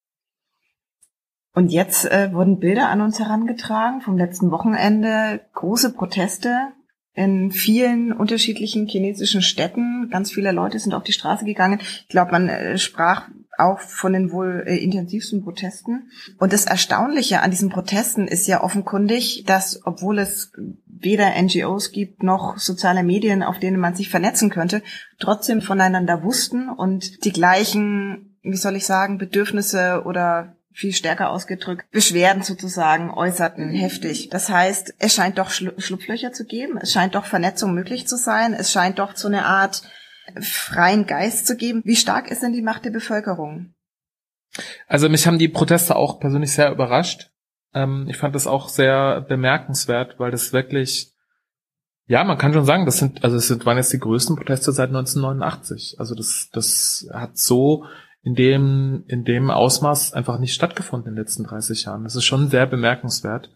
Und jetzt äh, wurden Bilder an uns herangetragen vom letzten Wochenende. Große Proteste in vielen unterschiedlichen chinesischen Städten. Ganz viele Leute sind auf die Straße gegangen. Ich glaube, man äh, sprach auch von den wohl äh, intensivsten Protesten. Und das Erstaunliche an diesen Protesten ist ja offenkundig, dass, obwohl es weder N G Os gibt noch soziale Medien, auf denen man sich vernetzen könnte, trotzdem voneinander wussten und die gleichen, wie soll ich sagen, Bedürfnisse oder viel stärker ausgedrückt, Beschwerden sozusagen äußerten, heftig. Das heißt, es scheint doch Schlu- Schlupflöcher zu geben, es scheint doch Vernetzung möglich zu sein, es scheint doch so eine Art freien Geist zu geben. Wie stark ist denn die Macht der Bevölkerung? Also mich haben die Proteste auch persönlich sehr überrascht. Ähm, ich fand das auch sehr bemerkenswert, weil das wirklich, ja, man kann schon sagen, das sind, also es sind, waren jetzt die größten Proteste seit neunzehnhundertneunundachtzig. Also das, das hat so in dem, in dem Ausmaß einfach nicht stattgefunden in den letzten dreißig Jahren. Das ist schon sehr bemerkenswert.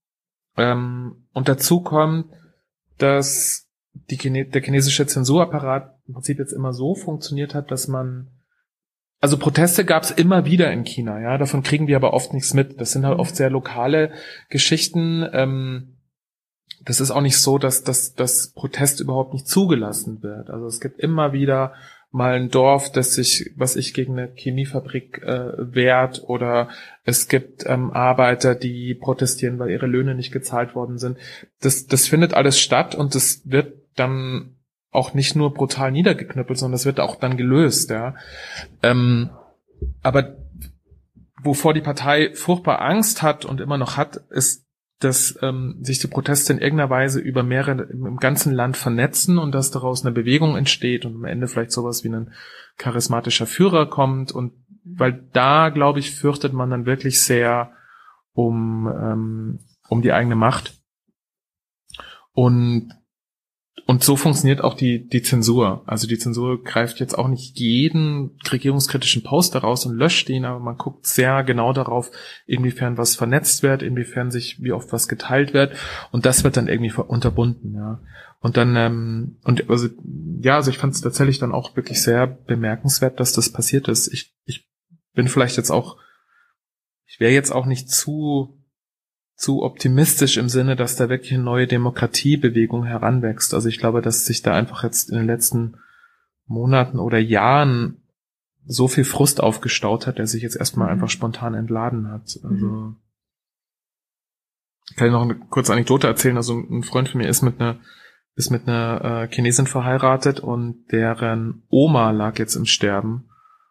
Ähm, und dazu kommt, dass die Chine- der chinesische Zensurapparat im Prinzip jetzt immer so funktioniert hat, dass man, also Proteste gab es immer wieder in China, ja, davon kriegen wir aber oft nichts mit. Das sind halt oft sehr lokale Geschichten. Ähm, das ist auch nicht so, dass, dass, dass Protest überhaupt nicht zugelassen wird. Also es gibt immer wieder mal ein Dorf, das sich, was ich gegen eine Chemiefabrik äh, wehrt, oder es gibt ähm, Arbeiter, die protestieren, weil ihre Löhne nicht gezahlt worden sind. Das, das findet alles statt und das wird dann auch nicht nur brutal niedergeknüppelt, sondern das wird auch dann gelöst, ja. Ähm, aber wovor die Partei furchtbar Angst hat und immer noch hat, ist, dass ähm, sich die Proteste in irgendeiner Weise über mehrere im, im ganzen Land vernetzen und dass daraus eine Bewegung entsteht und am Ende vielleicht sowas wie ein charismatischer Führer kommt. Und weil da, glaube ich, fürchtet man dann wirklich sehr um ähm, um die eigene Macht. Und und so funktioniert auch die die Zensur. Also die Zensur greift jetzt auch nicht jeden regierungskritischen Post daraus und löscht ihn, aber man guckt sehr genau darauf, inwiefern was vernetzt wird, inwiefern sich, wie oft was geteilt wird, und das wird dann irgendwie unterbunden, ja. Und dann, ähm, und also ja, also ich fand es tatsächlich dann auch wirklich sehr bemerkenswert, dass das passiert ist. Ich, ich bin vielleicht jetzt auch, ich wäre jetzt auch nicht zu zu optimistisch im Sinne, dass da wirklich eine neue Demokratiebewegung heranwächst. Also ich glaube, dass sich da einfach jetzt in den letzten Monaten oder Jahren so viel Frust aufgestaut hat, der sich jetzt erstmal mhm. einfach spontan entladen hat. Also mhm. kann ich noch eine kurze Anekdote erzählen. Also ein Freund von mir ist mit einer ist mit einer äh, Chinesin verheiratet und deren Oma lag jetzt im Sterben.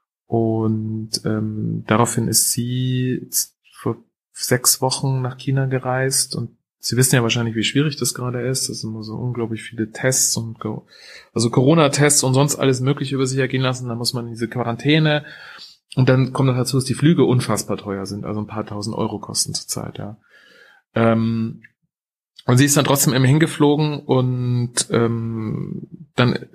Und ähm, daraufhin ist sie vor sechs Wochen nach China gereist, und Sie wissen ja wahrscheinlich, wie schwierig das gerade ist. Das sind immer so unglaublich viele Tests und also Corona-Tests und sonst alles Mögliche über sich ergehen lassen. Dann muss man in diese Quarantäne, und dann kommt noch dazu, dass die Flüge unfassbar teuer sind, also ein paar tausend Euro kosten zurzeit, ja. Ähm, und sie ist dann trotzdem immer hingeflogen, und ähm, dann äh,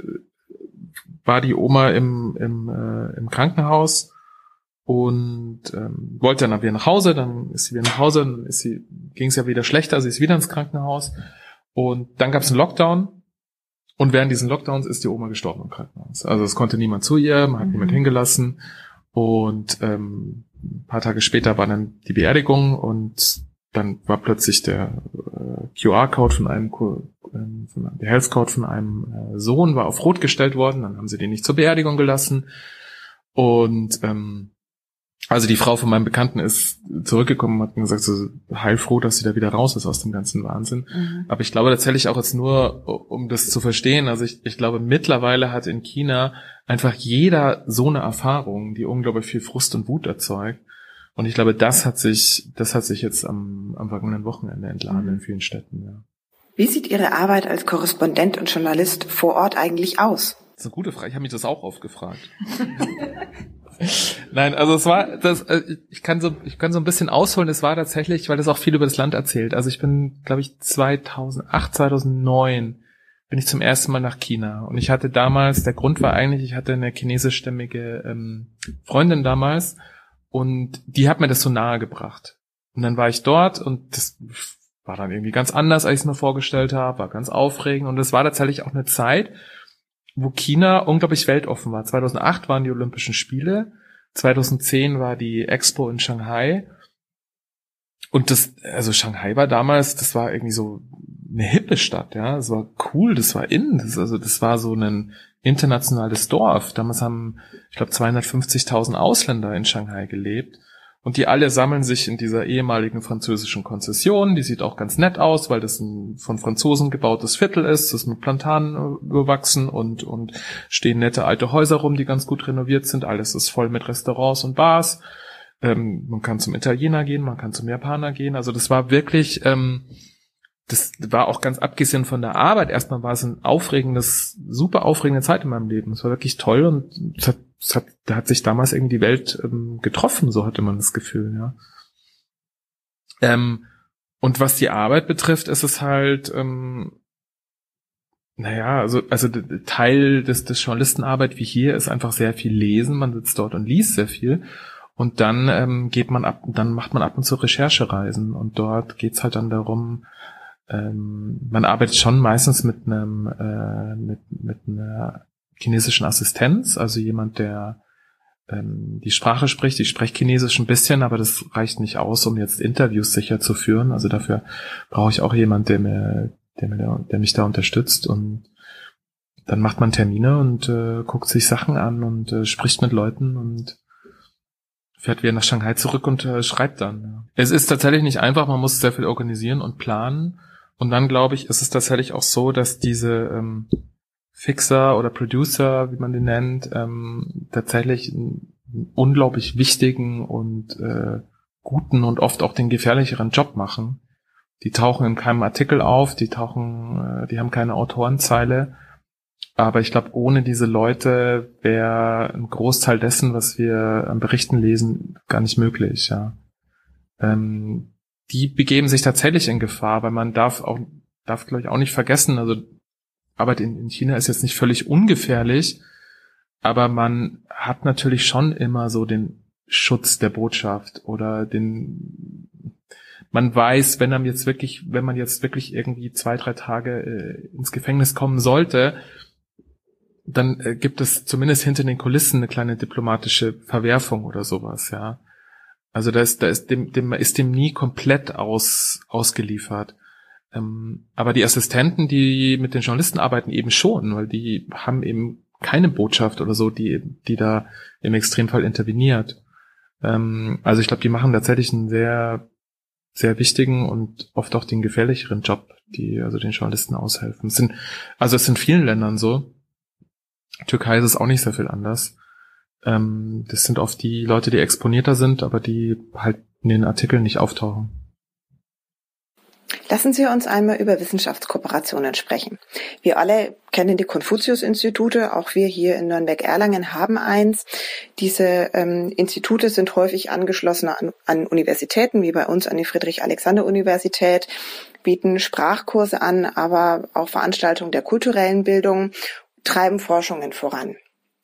war die Oma im im, äh, im Krankenhaus und ähm, wollte dann wieder nach Hause. Dann ist sie wieder nach Hause, dann ist sie ging es ja wieder schlechter, sie ist wieder ins Krankenhaus, und dann gab es einen Lockdown, und während diesen Lockdowns ist die Oma gestorben im Krankenhaus. Also es konnte niemand zu ihr, man hat mhm. niemand hingelassen, und ähm, ein paar Tage später war dann die Beerdigung, und dann war plötzlich der äh, Q R-Code von einem äh, von, der Health-Code von einem äh, Sohn war auf Rot gestellt worden. Dann haben sie den nicht zur Beerdigung gelassen, und ähm, also die Frau von meinem Bekannten ist zurückgekommen und hat gesagt, so heilfroh, dass sie da wieder raus ist aus dem ganzen Wahnsinn. Mhm. Aber ich glaube tatsächlich auch jetzt nur, um das zu verstehen, also ich, ich glaube, mittlerweile hat in China einfach jeder so eine Erfahrung, die unglaublich viel Frust und Wut erzeugt. Und ich glaube, das hat sich, das hat sich jetzt am, am vergangenen Wochenende entladen mhm. in vielen Städten, ja. Wie sieht Ihre Arbeit als Korrespondent und Journalist vor Ort eigentlich aus? Das ist eine gute Frage. Ich habe mich das auch oft gefragt. Nein, also es war, das, ich kann so, ich kann so ein bisschen ausholen. Es war tatsächlich, weil das auch viel über das Land erzählt. Also ich bin, glaube ich, zweitausendacht, zweitausendneun bin ich zum ersten Mal nach China. Und ich hatte damals, der Grund war eigentlich, ich hatte eine chinesischstämmige ähm, Freundin damals, und die hat mir das so nahe gebracht. Und dann war ich dort, und das war dann irgendwie ganz anders, als ich es mir vorgestellt habe, war ganz aufregend. Und es war tatsächlich auch eine Zeit, wo China unglaublich weltoffen war. zweitausendacht waren die Olympischen Spiele, zweitausendzehn war die Expo in Shanghai. Und das, also Shanghai war damals, das war irgendwie so eine hippe Stadt, ja. Das war cool, das war in, das, also das war so ein internationales Dorf. Damals haben, ich glaube, zweihundertfünfzigtausend Ausländer in Shanghai gelebt. Und die alle sammeln sich in dieser ehemaligen französischen Konzession. Die sieht auch ganz nett aus, weil das ein von Franzosen gebautes Viertel ist. Das ist mit Plantanen überwachsen, und und stehen nette alte Häuser rum, die ganz gut renoviert sind. Alles ist voll mit Restaurants und Bars. Ähm, man kann zum Italiener gehen, man kann zum Japaner gehen. Also das war wirklich, ähm, das war auch ganz abgesehen von der Arbeit. Erstmal war es ein aufregendes, super aufregende Zeit in meinem Leben. Es war wirklich toll, und es hat Es hat, da hat sich damals irgendwie die Welt ähm, getroffen, so hatte man das Gefühl, ja. Ähm, und was die Arbeit betrifft, ist es halt, ähm, naja, also also Teil des, des Journalistenarbeit wie hier ist einfach sehr viel lesen. Man sitzt dort und liest sehr viel, und dann ähm, geht man ab, dann macht man ab und zu Recherchereisen, und dort geht's halt dann darum, ähm, man arbeitet schon meistens mit einem äh, mit mit einer chinesischen Assistenz, also jemand, der ähm, die Sprache spricht. Ich spreche Chinesisch ein bisschen, aber das reicht nicht aus, um jetzt Interviews sicher zu führen. Also dafür brauche ich auch jemand, der mir, der mir, der mich da unterstützt. Und dann macht man Termine und äh, guckt sich Sachen an und äh, spricht mit Leuten und fährt wieder nach Shanghai zurück und äh, schreibt dann. Ja. Es ist tatsächlich nicht einfach. Man muss sehr viel organisieren und planen. Und dann, glaube ich, ist es tatsächlich auch so, dass diese ähm, Fixer oder Producer, wie man den nennt, ähm, tatsächlich einen unglaublich wichtigen und äh, guten und oft auch den gefährlicheren Job machen. Die tauchen in keinem Artikel auf, die tauchen, äh, die haben keine Autorenzeile. Aber ich glaube, ohne diese Leute wäre ein Großteil dessen, was wir an Berichten lesen, gar nicht möglich. Ja, ähm, die begeben sich tatsächlich in Gefahr, weil man darf auch, darf glaube ich auch nicht vergessen, also Arbeit in, in China ist jetzt nicht völlig ungefährlich, aber man hat natürlich schon immer so den Schutz der Botschaft oder den, man weiß, wenn man jetzt wirklich, wenn man jetzt wirklich irgendwie zwei, drei Tage äh, ins Gefängnis kommen sollte, dann äh, gibt es zumindest hinter den Kulissen eine kleine diplomatische Verwerfung oder sowas, ja. Also da ist, da ist dem, dem ist dem nie komplett aus, ausgeliefert. Ähm, aber die Assistenten, die mit den Journalisten arbeiten, eben schon, weil die haben eben keine Botschaft oder so, die, die da im Extremfall interveniert. Ähm, also ich glaube, die machen tatsächlich einen sehr, sehr wichtigen und oft auch den gefährlicheren Job, die also den Journalisten aushelfen. Es sind, also es ist in vielen Ländern so. Türkei ist es auch nicht sehr viel anders. Ähm, das sind oft die Leute, die exponierter sind, aber die halt in den Artikeln nicht auftauchen. Lassen Sie uns einmal über Wissenschaftskooperationen sprechen. Wir alle kennen die Konfuzius-Institute, auch wir hier in Nürnberg-Erlangen haben eins. Diese ähm, Institute sind häufig angeschlossen an, an Universitäten, wie bei uns an die Friedrich-Alexander-Universität, bieten Sprachkurse an, aber auch Veranstaltungen der kulturellen Bildung, treiben Forschungen voran.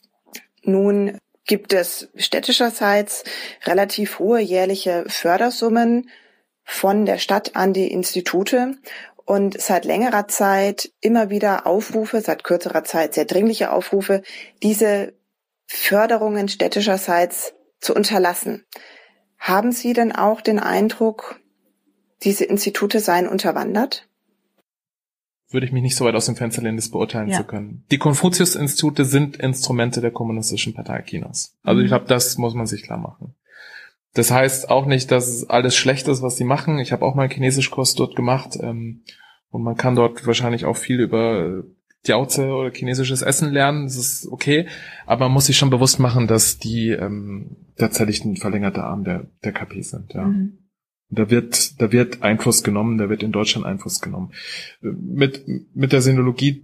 Nun gibt es städtischerseits relativ hohe jährliche Fördersummen von der Stadt an die Institute und seit längerer Zeit immer wieder Aufrufe, seit kürzerer Zeit sehr dringliche Aufrufe, diese Förderungen städtischerseits zu unterlassen. Haben Sie denn auch den Eindruck, diese Institute seien unterwandert? Würde ich mich nicht so weit aus dem Fenster lehnen, das beurteilen ja. zu können. Die Konfuzius-Institute sind Instrumente der kommunistischen Partei Chinas. Also mhm. ich glaube, das muss man sich klar machen. Das heißt auch nicht, dass es alles schlecht ist, was sie machen. Ich habe auch mal einen Chinesischkurs dort gemacht ähm, und man kann dort wahrscheinlich auch viel über Jiaozi oder chinesisches Essen lernen. Das ist okay, aber man muss sich schon bewusst machen, dass die ähm, tatsächlich ein verlängerter Arm der, der K P sind. Ja. Mhm. Da wird, da wird Einfluss genommen, da wird in Deutschland Einfluss genommen. Mit, mit der Sinologie,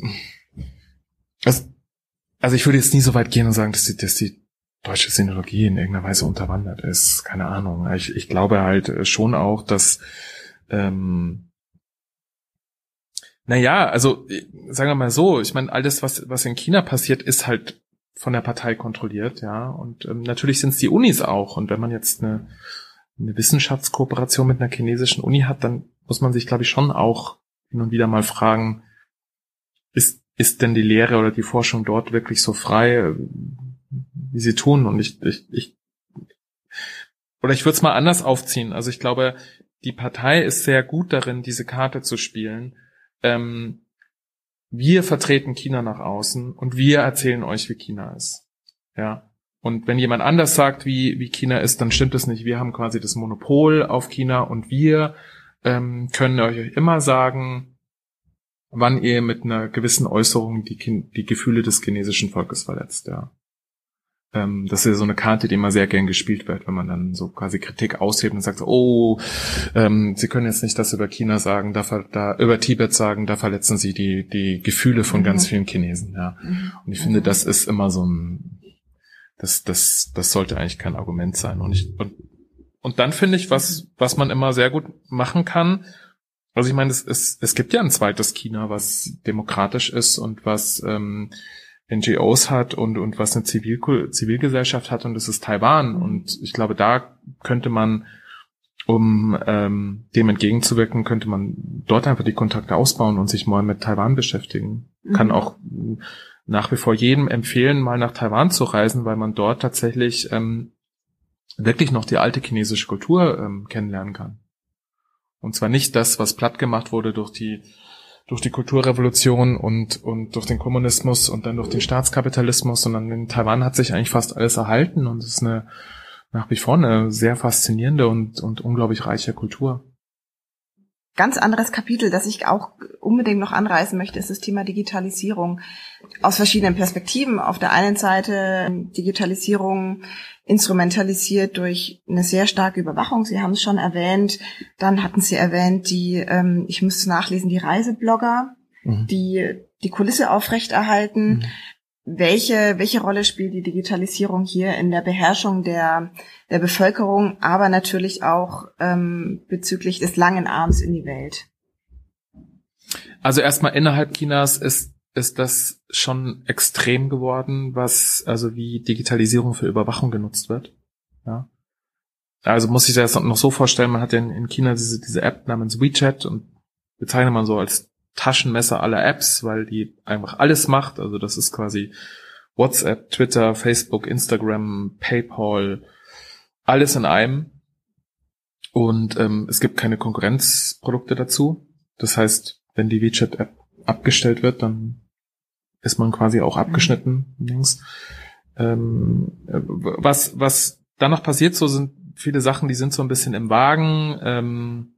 also, also ich würde jetzt nie so weit gehen und sagen, dass die, dass die deutsche Sinologie in irgendeiner Weise unterwandert ist. Keine Ahnung. Ich, ich glaube halt schon auch, dass, ähm, naja, also, sagen wir mal so, ich meine, alles, was, was in China passiert, ist halt von der Partei kontrolliert, ja. Und ähm, natürlich sind es die Unis auch. Und wenn man jetzt eine eine Wissenschaftskooperation mit einer chinesischen Uni hat, dann muss man sich, glaube ich, schon auch hin und wieder mal fragen, ist, ist denn die Lehre oder die Forschung dort wirklich so frei, wie sie tun? Und ich, ich, ich oder ich würde es mal anders aufziehen. Also ich glaube, die Partei ist sehr gut darin, diese Karte zu spielen. Ähm, wir vertreten China nach außen und wir erzählen euch, wie China ist. Ja. Und wenn jemand anders sagt, wie wie China ist, dann stimmt es nicht. Wir haben quasi das Monopol auf China und wir ähm, können euch immer sagen, wann ihr mit einer gewissen Äußerung die, die Gefühle des chinesischen Volkes verletzt. Ja, ähm, das ist ja so eine Karte, die immer sehr gern gespielt wird, wenn man dann so quasi Kritik aushebt und sagt, oh, ähm, Sie können jetzt nicht das über China sagen, da, da über Tibet sagen, da verletzen Sie die die Gefühle von mhm. ganz vielen Chinesen. Ja, mhm. Und ich finde, das ist immer so ein Das, das, das sollte eigentlich kein Argument sein. Und ich, und, und dann finde ich, was, was man immer sehr gut machen kann. Also ich meine, es, es, es gibt ja ein zweites China, was demokratisch ist und was, ähm, N G Os hat und, und was eine Zivil, Zivilgesellschaft hat und das ist Taiwan. Und ich glaube, da könnte man, um, ähm, dem entgegenzuwirken, könnte man dort einfach die Kontakte ausbauen und sich mal mit Taiwan beschäftigen. Mhm. Kann auch, nach wie vor jedem empfehlen, mal nach Taiwan zu reisen, weil man dort tatsächlich ähm, wirklich noch die alte chinesische Kultur ähm, kennenlernen kann. Und zwar nicht das, was platt gemacht wurde durch die durch die Kulturrevolution und und durch den Kommunismus und dann durch den Staatskapitalismus, sondern in Taiwan hat sich eigentlich fast alles erhalten und es ist eine nach wie vor eine sehr faszinierende und und unglaublich reiche Kultur. Ganz anderes Kapitel, das ich auch unbedingt noch anreißen möchte, ist das Thema Digitalisierung. Aus verschiedenen Perspektiven. Auf der einen Seite Digitalisierung instrumentalisiert durch eine sehr starke Überwachung. Sie haben es schon erwähnt. Dann hatten Sie erwähnt, die, ähm, ich müsste nachlesen, die Reiseblogger, mhm. die die Kulisse aufrechterhalten. Mhm. Welche, welche Rolle spielt die Digitalisierung hier in der Beherrschung der, der Bevölkerung, aber natürlich auch ähm, bezüglich des langen Arms in die Welt? Also erstmal innerhalb Chinas ist ist das schon extrem geworden, was also wie Digitalisierung für Überwachung genutzt wird. Ja. Also muss ich das noch so vorstellen, man hat ja in, in China diese diese App namens WeChat und bezeichnet man so als Taschenmesser aller Apps, weil die einfach alles macht. Also das ist quasi WhatsApp, Twitter, Facebook, Instagram, PayPal, alles in einem. Und ähm, es gibt keine Konkurrenzprodukte dazu. Das heißt, wenn die WeChat-App abgestellt wird, dann ist man quasi auch abgeschnitten links. Ähm, was was dann noch passiert, so sind viele Sachen, die sind so ein bisschen im Wagen. Ähm,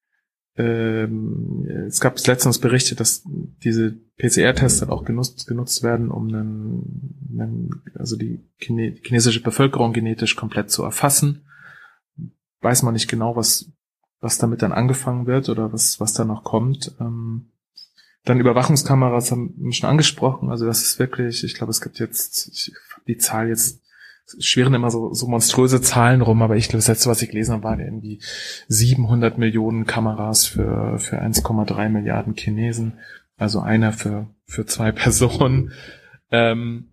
ähm, es gab letztens Berichte, dass diese P C R-Tests dann auch genutzt genutzt werden, um einen, einen, also die Chine- chinesische Bevölkerung genetisch komplett zu erfassen. Weiß man nicht genau, was was damit dann angefangen wird oder was was da noch kommt. Ähm, Dann Überwachungskameras haben wir schon angesprochen. Also das ist wirklich, ich glaube, es gibt jetzt, ich, die Zahl jetzt, es schwirren immer so, so monströse Zahlen rum, aber ich glaube, das letzte, was ich gelesen habe, waren irgendwie siebenhundert Millionen Kameras für, für eins Komma drei Milliarden Chinesen. Also einer für, für zwei Personen. Ähm,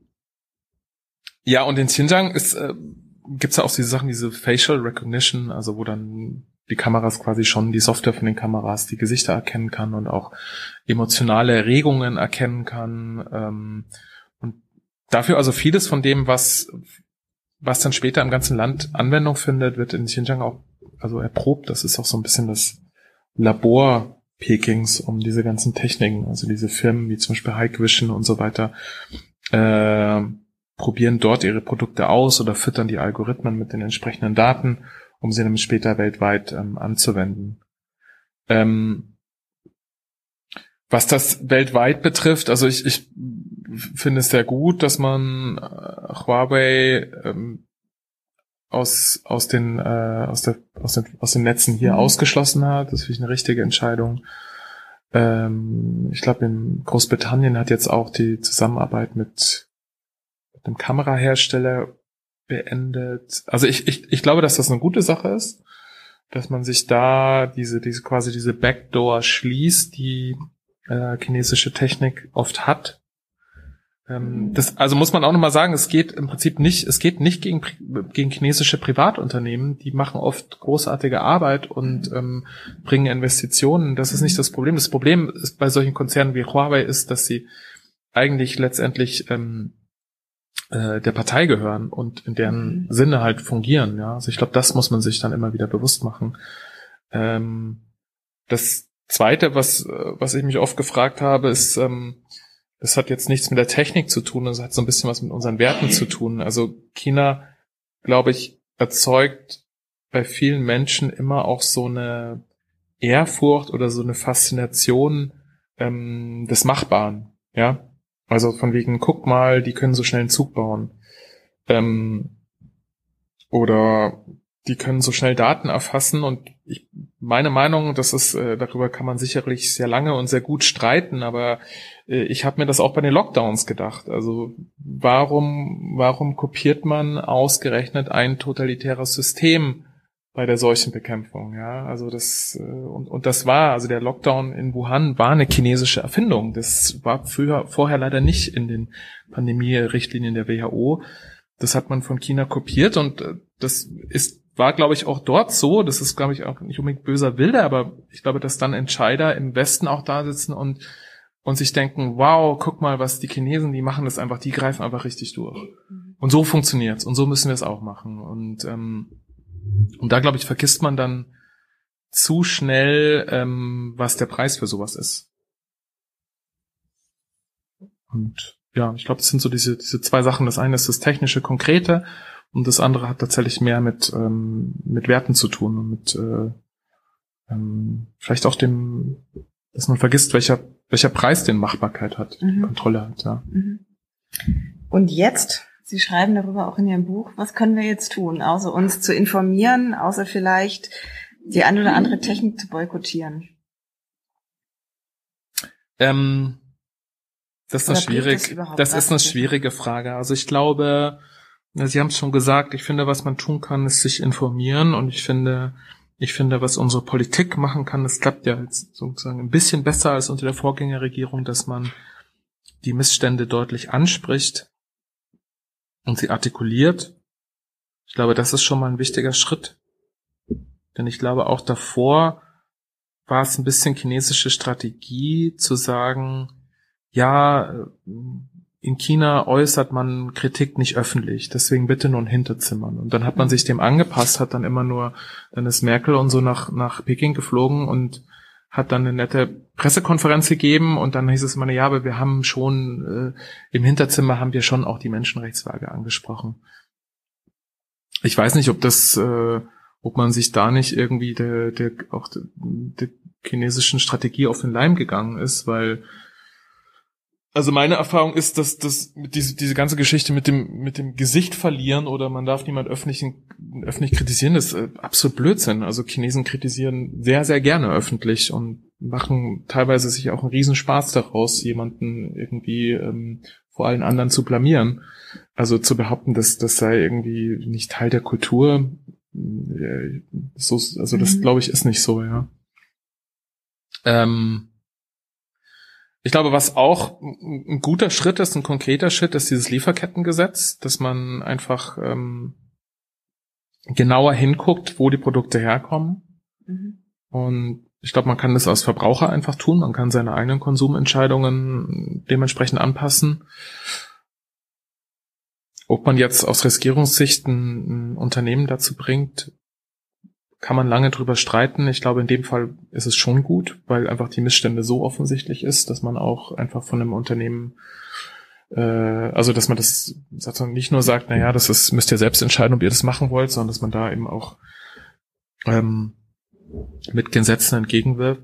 ja, und in Xinjiang ist, äh, gibt's ja auch diese Sachen, diese Facial Recognition, also wo dann die Kameras quasi schon, die Software von den Kameras, die Gesichter erkennen kann und auch emotionale Erregungen erkennen kann. Ähm, und dafür also vieles von dem, was was dann später im ganzen Land Anwendung findet, wird in Xinjiang auch also erprobt. Das ist auch so ein bisschen das Labor Pekings um diese ganzen Techniken. Also diese Firmen wie zum Beispiel Hikvision und so weiter äh, probieren dort ihre Produkte aus oder füttern die Algorithmen mit den entsprechenden Daten, um sie dann später weltweit ähm, anzuwenden. Ähm, was das weltweit betrifft, also ich, ich finde es sehr gut, dass man äh, Huawei ähm, aus aus den äh, aus der aus den aus den Netzen hier mhm. ausgeschlossen hat. Das finde ich eine richtige Entscheidung. Ähm, ich glaube, in Großbritannien hat jetzt auch die Zusammenarbeit mit, mit einem Kamerahersteller beendet. Also ich, ich, ich glaube, dass das eine gute Sache ist, dass man sich da diese, diese quasi diese Backdoor schließt, die äh, chinesische Technik oft hat. Ähm, das, also muss man auch nochmal sagen, es geht im Prinzip nicht, es geht nicht gegen, gegen chinesische Privatunternehmen, die machen oft großartige Arbeit und ähm, bringen Investitionen. Das ist nicht das Problem. Das Problem ist bei solchen Konzernen wie Huawei ist, dass sie eigentlich letztendlich ähm, der Partei gehören und in deren mhm. Sinne halt fungieren, ja. Also ich glaube, das muss man sich dann immer wieder bewusst machen. Ähm, das Zweite, was was ich mich oft gefragt habe, ist, ähm, das hat jetzt nichts mit der Technik zu tun, das hat so ein bisschen was mit unseren Werten zu tun. Also China, glaube ich, erzeugt bei vielen Menschen immer auch so eine Ehrfurcht oder so eine Faszination ähm, des Machbaren, ja. Also von wegen, guck mal, die können so schnell einen Zug bauen. Ähm, oder die können so schnell Daten erfassen. Und ich, meine Meinung, das ist, äh, darüber kann man sicherlich sehr lange und sehr gut streiten, aber äh, ich habe mir das auch bei den Lockdowns gedacht. Also warum, warum kopiert man ausgerechnet ein totalitäres System bei der Seuchenbekämpfung, ja, also das äh, und und das war, also der Lockdown in Wuhan war eine chinesische Erfindung. Das war früher vorher leider nicht in den Pandemie-Richtlinien der W H O. Das hat man von China kopiert und äh, das ist war, glaube ich, auch dort so. Das ist, glaube ich, auch nicht unbedingt böser Wille, aber ich glaube, dass dann Entscheider im Westen auch da sitzen und und sich denken, wow, guck mal, was die Chinesen, die machen das einfach, die greifen einfach richtig durch. Und so funktioniert's und so müssen wir es auch machen und ähm, Und da, glaube ich, vergisst man dann zu schnell, ähm, was der Preis für sowas ist. Und ja, ich glaube, das sind so diese diese zwei Sachen. Das eine ist das technische, konkrete und das andere hat tatsächlich mehr mit ähm, mit Werten zu tun und mit äh, ähm, vielleicht auch dem, dass man vergisst, welcher welcher Preis den Machbarkeit hat, mhm. die Kontrolle hat. Ja. Mhm. Und jetzt? Sie schreiben darüber auch in Ihrem Buch, was können wir jetzt tun, außer uns zu informieren, außer vielleicht die eine oder andere Technik zu boykottieren? Ähm, das ist eine schwierig, das, das ist eine schwierige Frage. Also ich glaube, Sie haben es schon gesagt, ich finde, was man tun kann, ist sich informieren und ich finde, Ich finde, was unsere Politik machen kann, das klappt ja jetzt sozusagen ein bisschen besser als unter der Vorgängerregierung, dass man die Missstände deutlich anspricht und sie artikuliert. Ich glaube, das ist schon mal ein wichtiger Schritt. Denn ich glaube, auch davor war es ein bisschen chinesische Strategie zu sagen, ja, in China äußert man Kritik nicht öffentlich, deswegen bitte nur in Hinterzimmern. Und dann hat man sich dem angepasst, hat dann immer nur, dann ist Merkel und so nach nach Peking geflogen und hat dann eine nette Pressekonferenz gegeben und dann hieß es immer, ja, aber wir haben schon, äh, im Hinterzimmer haben wir schon auch die Menschenrechtslage angesprochen. Ich weiß nicht, ob das, äh, ob man sich da nicht irgendwie der, der, auch der, der chinesischen Strategie auf den Leim gegangen ist, weil, also meine Erfahrung ist, dass, dass diese, diese ganze Geschichte mit dem, mit dem Gesicht verlieren oder man darf niemand öffentlich, öffentlich kritisieren, das ist äh, absolut Blödsinn. Also Chinesen kritisieren sehr, sehr gerne öffentlich und machen teilweise sich auch einen Riesenspaß daraus, jemanden irgendwie ähm, vor allen anderen zu blamieren. Also zu behaupten, dass das sei irgendwie nicht Teil der Kultur, äh, so, also das Mhm. glaube ich ist nicht so, ja. Ähm, Ich glaube, was auch ein ein guter Schritt ist, ein konkreter Schritt, ist dieses Lieferkettengesetz, dass man einfach ähm, genauer hinguckt, wo die Produkte herkommen. Mhm. Und ich glaube, man kann das als Verbraucher einfach tun. Man kann seine eigenen Konsumentscheidungen dementsprechend anpassen. Ob man jetzt aus Regierungssicht ein, ein Unternehmen dazu bringt, kann man lange drüber streiten. Ich glaube, in dem Fall ist es schon gut, weil einfach die Missstände so offensichtlich ist, dass man auch einfach von einem Unternehmen, äh, also dass man das sozusagen nicht nur sagt, naja, das ist, müsst ihr selbst entscheiden, ob ihr das machen wollt, sondern dass man da eben auch ähm, mit Gesetzen entgegenwirkt.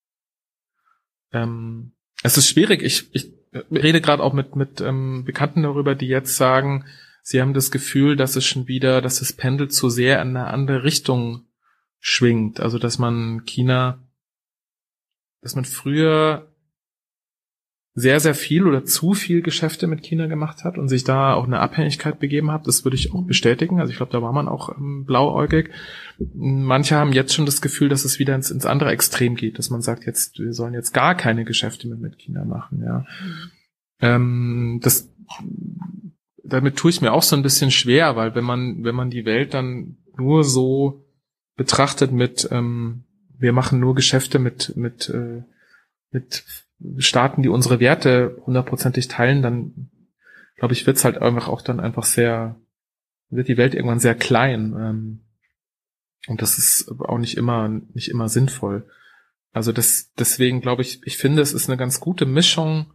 Ähm, es ist schwierig. Ich, ich rede gerade auch mit mit ähm, Bekannten darüber, die jetzt sagen, sie haben das Gefühl, dass es schon wieder, dass das Pendel zu sehr in eine andere Richtung schwingt. Also, dass man China, dass man früher sehr, sehr viel oder zu viel Geschäfte mit China gemacht hat und sich da auch eine Abhängigkeit begeben hat. Das würde ich auch bestätigen. Also ich glaube, da war man auch ähm, blauäugig. Manche haben jetzt schon das Gefühl, dass es wieder ins, ins andere Extrem geht, dass man sagt, jetzt, wir sollen jetzt gar keine Geschäfte mehr mit China machen, ja. Mhm. Ähm, das, damit tue ich mir auch so ein bisschen schwer, weil wenn man, wenn man die Welt dann nur so betrachtet mit, ähm, wir machen nur Geschäfte mit, mit, äh, mit Staaten, die unsere Werte hundertprozentig teilen, dann, glaube ich, wird's halt einfach auch dann einfach sehr, wird die Welt irgendwann sehr klein, ähm, und das ist auch nicht immer, nicht immer sinnvoll. Also das, deswegen glaube ich, ich finde, es ist eine ganz gute Mischung,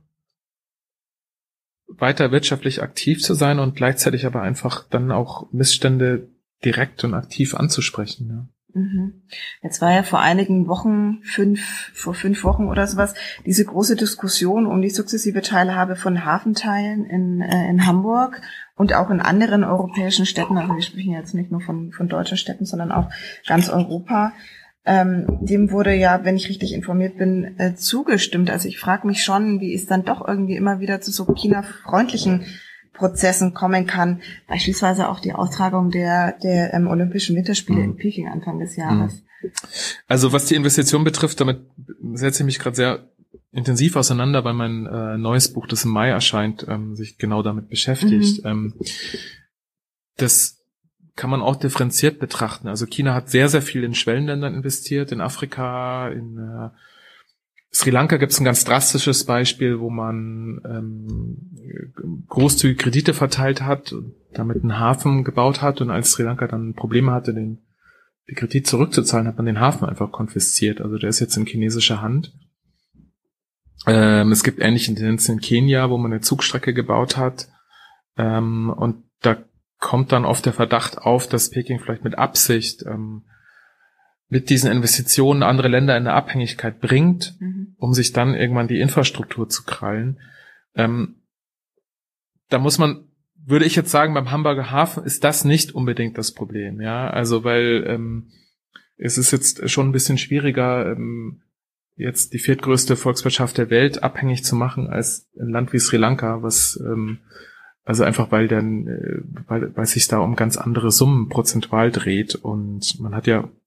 weiter wirtschaftlich aktiv zu sein und gleichzeitig aber einfach dann auch Missstände direkt und aktiv anzusprechen. Ja. Mhm. Jetzt war ja vor einigen Wochen, fünf, vor fünf Wochen oder sowas, diese große Diskussion um die sukzessive Teilhabe von Hafenteilen in, äh, in Hamburg und auch in anderen europäischen Städten. Also wir sprechen jetzt nicht nur von, von deutschen Städten, sondern auch ganz Europa. Ähm, dem wurde ja, wenn ich richtig informiert bin, äh, zugestimmt. Also ich frage mich schon, wie es dann doch irgendwie immer wieder zu so China-freundlichen Prozessen kommen kann, beispielsweise auch die Austragung der der ähm, Olympischen Winterspiele mhm. in Peking Anfang des Jahres. Also was die Investition betrifft, damit setze ich mich gerade sehr intensiv auseinander, weil mein äh, neues Buch, das im Mai erscheint, ähm, sich genau damit beschäftigt. Mhm. Ähm, das kann man auch differenziert betrachten. Also China hat sehr, sehr viel in Schwellenländern investiert, in Afrika, in äh, Sri Lanka gibt es ein ganz drastisches Beispiel, wo man ähm, großzügige Kredite verteilt hat und damit einen Hafen gebaut hat, und als Sri Lanka dann Probleme hatte, den, den Kredit zurückzuzahlen, hat man den Hafen einfach konfisziert. Also der ist jetzt in chinesischer Hand. Ähm, es gibt ähnliche Tendenzen in Kenia, wo man eine Zugstrecke gebaut hat. Ähm, und da kommt dann oft der Verdacht auf, dass Peking vielleicht mit Absicht ähm, mit diesen Investitionen andere Länder in eine Abhängigkeit bringt, mhm. um sich dann irgendwann die Infrastruktur zu krallen. Ähm, da muss man, würde ich jetzt sagen, beim Hamburger Hafen ist das nicht unbedingt das Problem, ja, also weil ähm, es ist jetzt schon ein bisschen schwieriger, ähm, jetzt die viertgrößte Volkswirtschaft der Welt abhängig zu machen als ein Land wie Sri Lanka, was ähm, also einfach weil dann, äh, weil, weil sich da um ganz andere Summen prozentual dreht, und man hat ja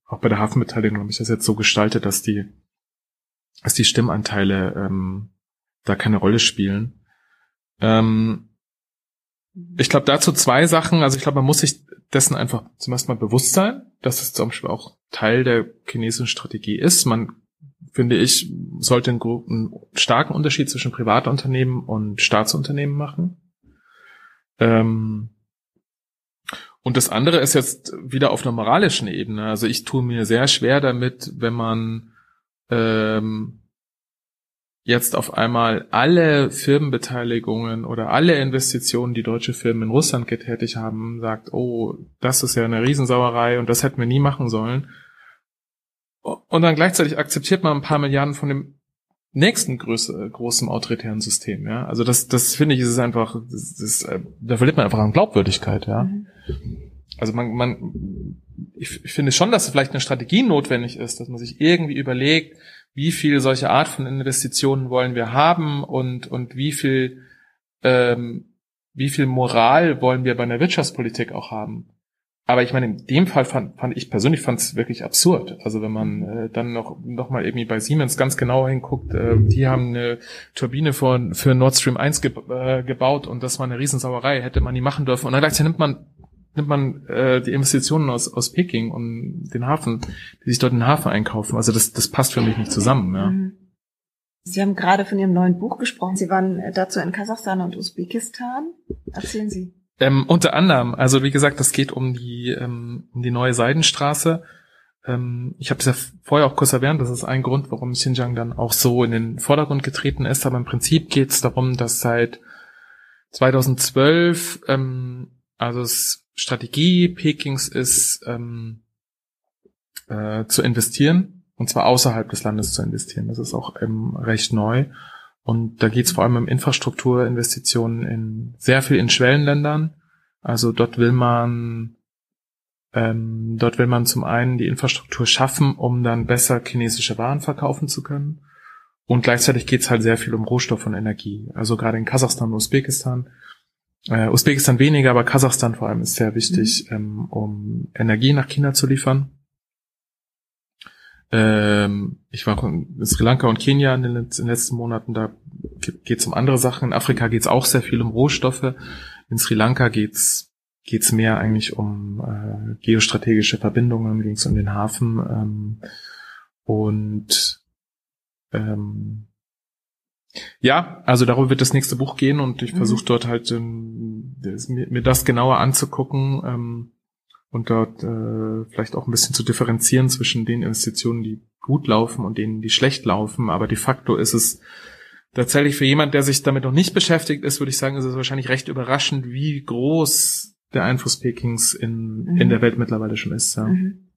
auch bei der Hafenbeteiligung habe ich das jetzt so gestaltet, dass die, dass die Stimmanteile ähm, da keine Rolle spielen. Ähm, ich glaube dazu zwei Sachen. Also ich glaube, man muss sich dessen einfach zum ersten Mal bewusst sein, dass es zum Beispiel auch Teil der chinesischen Strategie ist. Man, finde ich, sollte einen, einen starken Unterschied zwischen Privatunternehmen und Staatsunternehmen machen. Ähm, und das andere ist jetzt wieder auf einer moralischen Ebene. Also ich tue mir sehr schwer damit, wenn man ähm, jetzt auf einmal alle Firmenbeteiligungen oder alle Investitionen, die deutsche Firmen in Russland getätigt haben, sagt, oh, das ist ja eine Riesensauerei und das hätten wir nie machen sollen. Und dann gleichzeitig akzeptiert man ein paar Milliarden von dem nächsten größe, großen autoritären System, ja. Also das, das finde ich, ist einfach, das, das, da verliert man einfach an Glaubwürdigkeit, ja. Mhm. Also man, man, ich, ich finde schon, dass vielleicht eine Strategie notwendig ist, dass man sich irgendwie überlegt, wie viel solche Art von Investitionen wollen wir haben und und wie viel ähm, wie viel Moral wollen wir bei einer Wirtschaftspolitik auch haben. Aber ich meine, in dem Fall fand, fand ich persönlich fand es wirklich absurd. Also wenn man äh, dann noch noch mal irgendwie bei Siemens ganz genau hinguckt, äh, die haben eine Turbine für, für Nord Stream eins ge äh, gebaut und das war eine Riesensauerei, hätte man nie machen dürfen. Und dann gleichzeitig nimmt man nimmt man äh, die Investitionen aus aus Peking und den Hafen, die sich dort in den Hafen einkaufen. Also das das passt für mich nicht zusammen. Ja. Sie haben gerade von Ihrem neuen Buch gesprochen. Sie waren dazu in Kasachstan und Usbekistan. Erzählen Sie. Ähm, unter anderem, also wie gesagt, das geht um die ähm, um die neue Seidenstraße. Ähm, ich habe es ja vorher auch kurz erwähnt, das ist ein Grund, warum Xinjiang dann auch so in den Vordergrund getreten ist. Aber im Prinzip geht es darum, dass seit zweitausendzwölf ähm, also es Strategie Pekings ist, ähm, äh, zu investieren, und zwar außerhalb des Landes zu investieren. Das ist auch ähm, recht neu. Und da geht es vor allem um Infrastrukturinvestitionen in sehr viel in Schwellenländern. Also dort will man ähm, dort will man zum einen die Infrastruktur schaffen, um dann besser chinesische Waren verkaufen zu können. Und gleichzeitig geht es halt sehr viel um Rohstoff und Energie. Also gerade in Kasachstan und Usbekistan. Äh, Usbekistan weniger, aber Kasachstan vor allem ist sehr wichtig, mhm. ähm, um Energie nach China zu liefern. Ähm, ich war in Sri Lanka und Kenia in den, in den letzten Monaten, da geht es um andere Sachen. In Afrika geht es auch sehr viel um Rohstoffe. In Sri Lanka geht's geht's mehr eigentlich um äh, geostrategische Verbindungen, ging es um den Hafen ähm, und ähm, ja, also darüber wird das nächste Buch gehen und ich mhm. versuche dort halt ähm, das, mir, mir das genauer anzugucken ähm, und dort äh, vielleicht auch ein bisschen zu differenzieren zwischen den Investitionen, die gut laufen und denen, die schlecht laufen. Aber de facto ist es tatsächlich für jemand, der sich damit noch nicht beschäftigt ist, würde ich sagen, ist es wahrscheinlich recht überraschend, wie groß der Einfluss Pekings in, mhm. in der Welt mittlerweile schon ist. Ja. Mhm.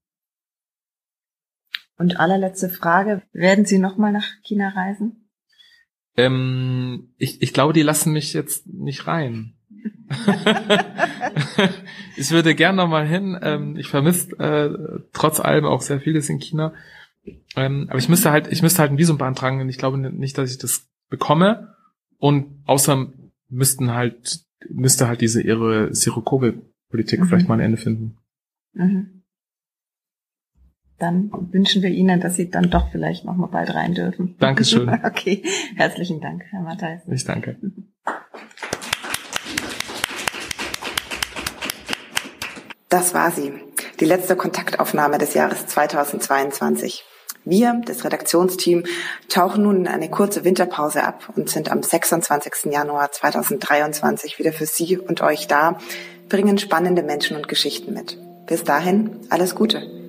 Und allerletzte Frage, werden Sie nochmal nach China reisen? Ähm, ich, ich glaube, die lassen mich jetzt nicht rein. Ich würde gern noch mal hin. Ähm, ich vermisse äh, trotz allem auch sehr vieles in China. Ähm, aber ich müsste halt, ich müsste halt ein Visum beantragen und ich glaube nicht, dass ich das bekomme. Und außer müssten halt, müsste halt diese ihre Zero-Covid-Politik mhm. vielleicht mal ein Ende finden. Mhm. Dann wünschen wir Ihnen, dass Sie dann doch vielleicht noch mal bald rein dürfen. Dankeschön. Okay, herzlichen Dank, Herr Matthijs. Ich danke. Das war sie, die letzte Kontaktaufnahme des Jahres zweitausendzweiundzwanzig. Wir, das Redaktionsteam, tauchen nun in eine kurze Winterpause ab und sind am sechsundzwanzigsten Januar zweitausenddreiundzwanzig wieder für Sie und euch da, bringen spannende Menschen und Geschichten mit. Bis dahin, alles Gute.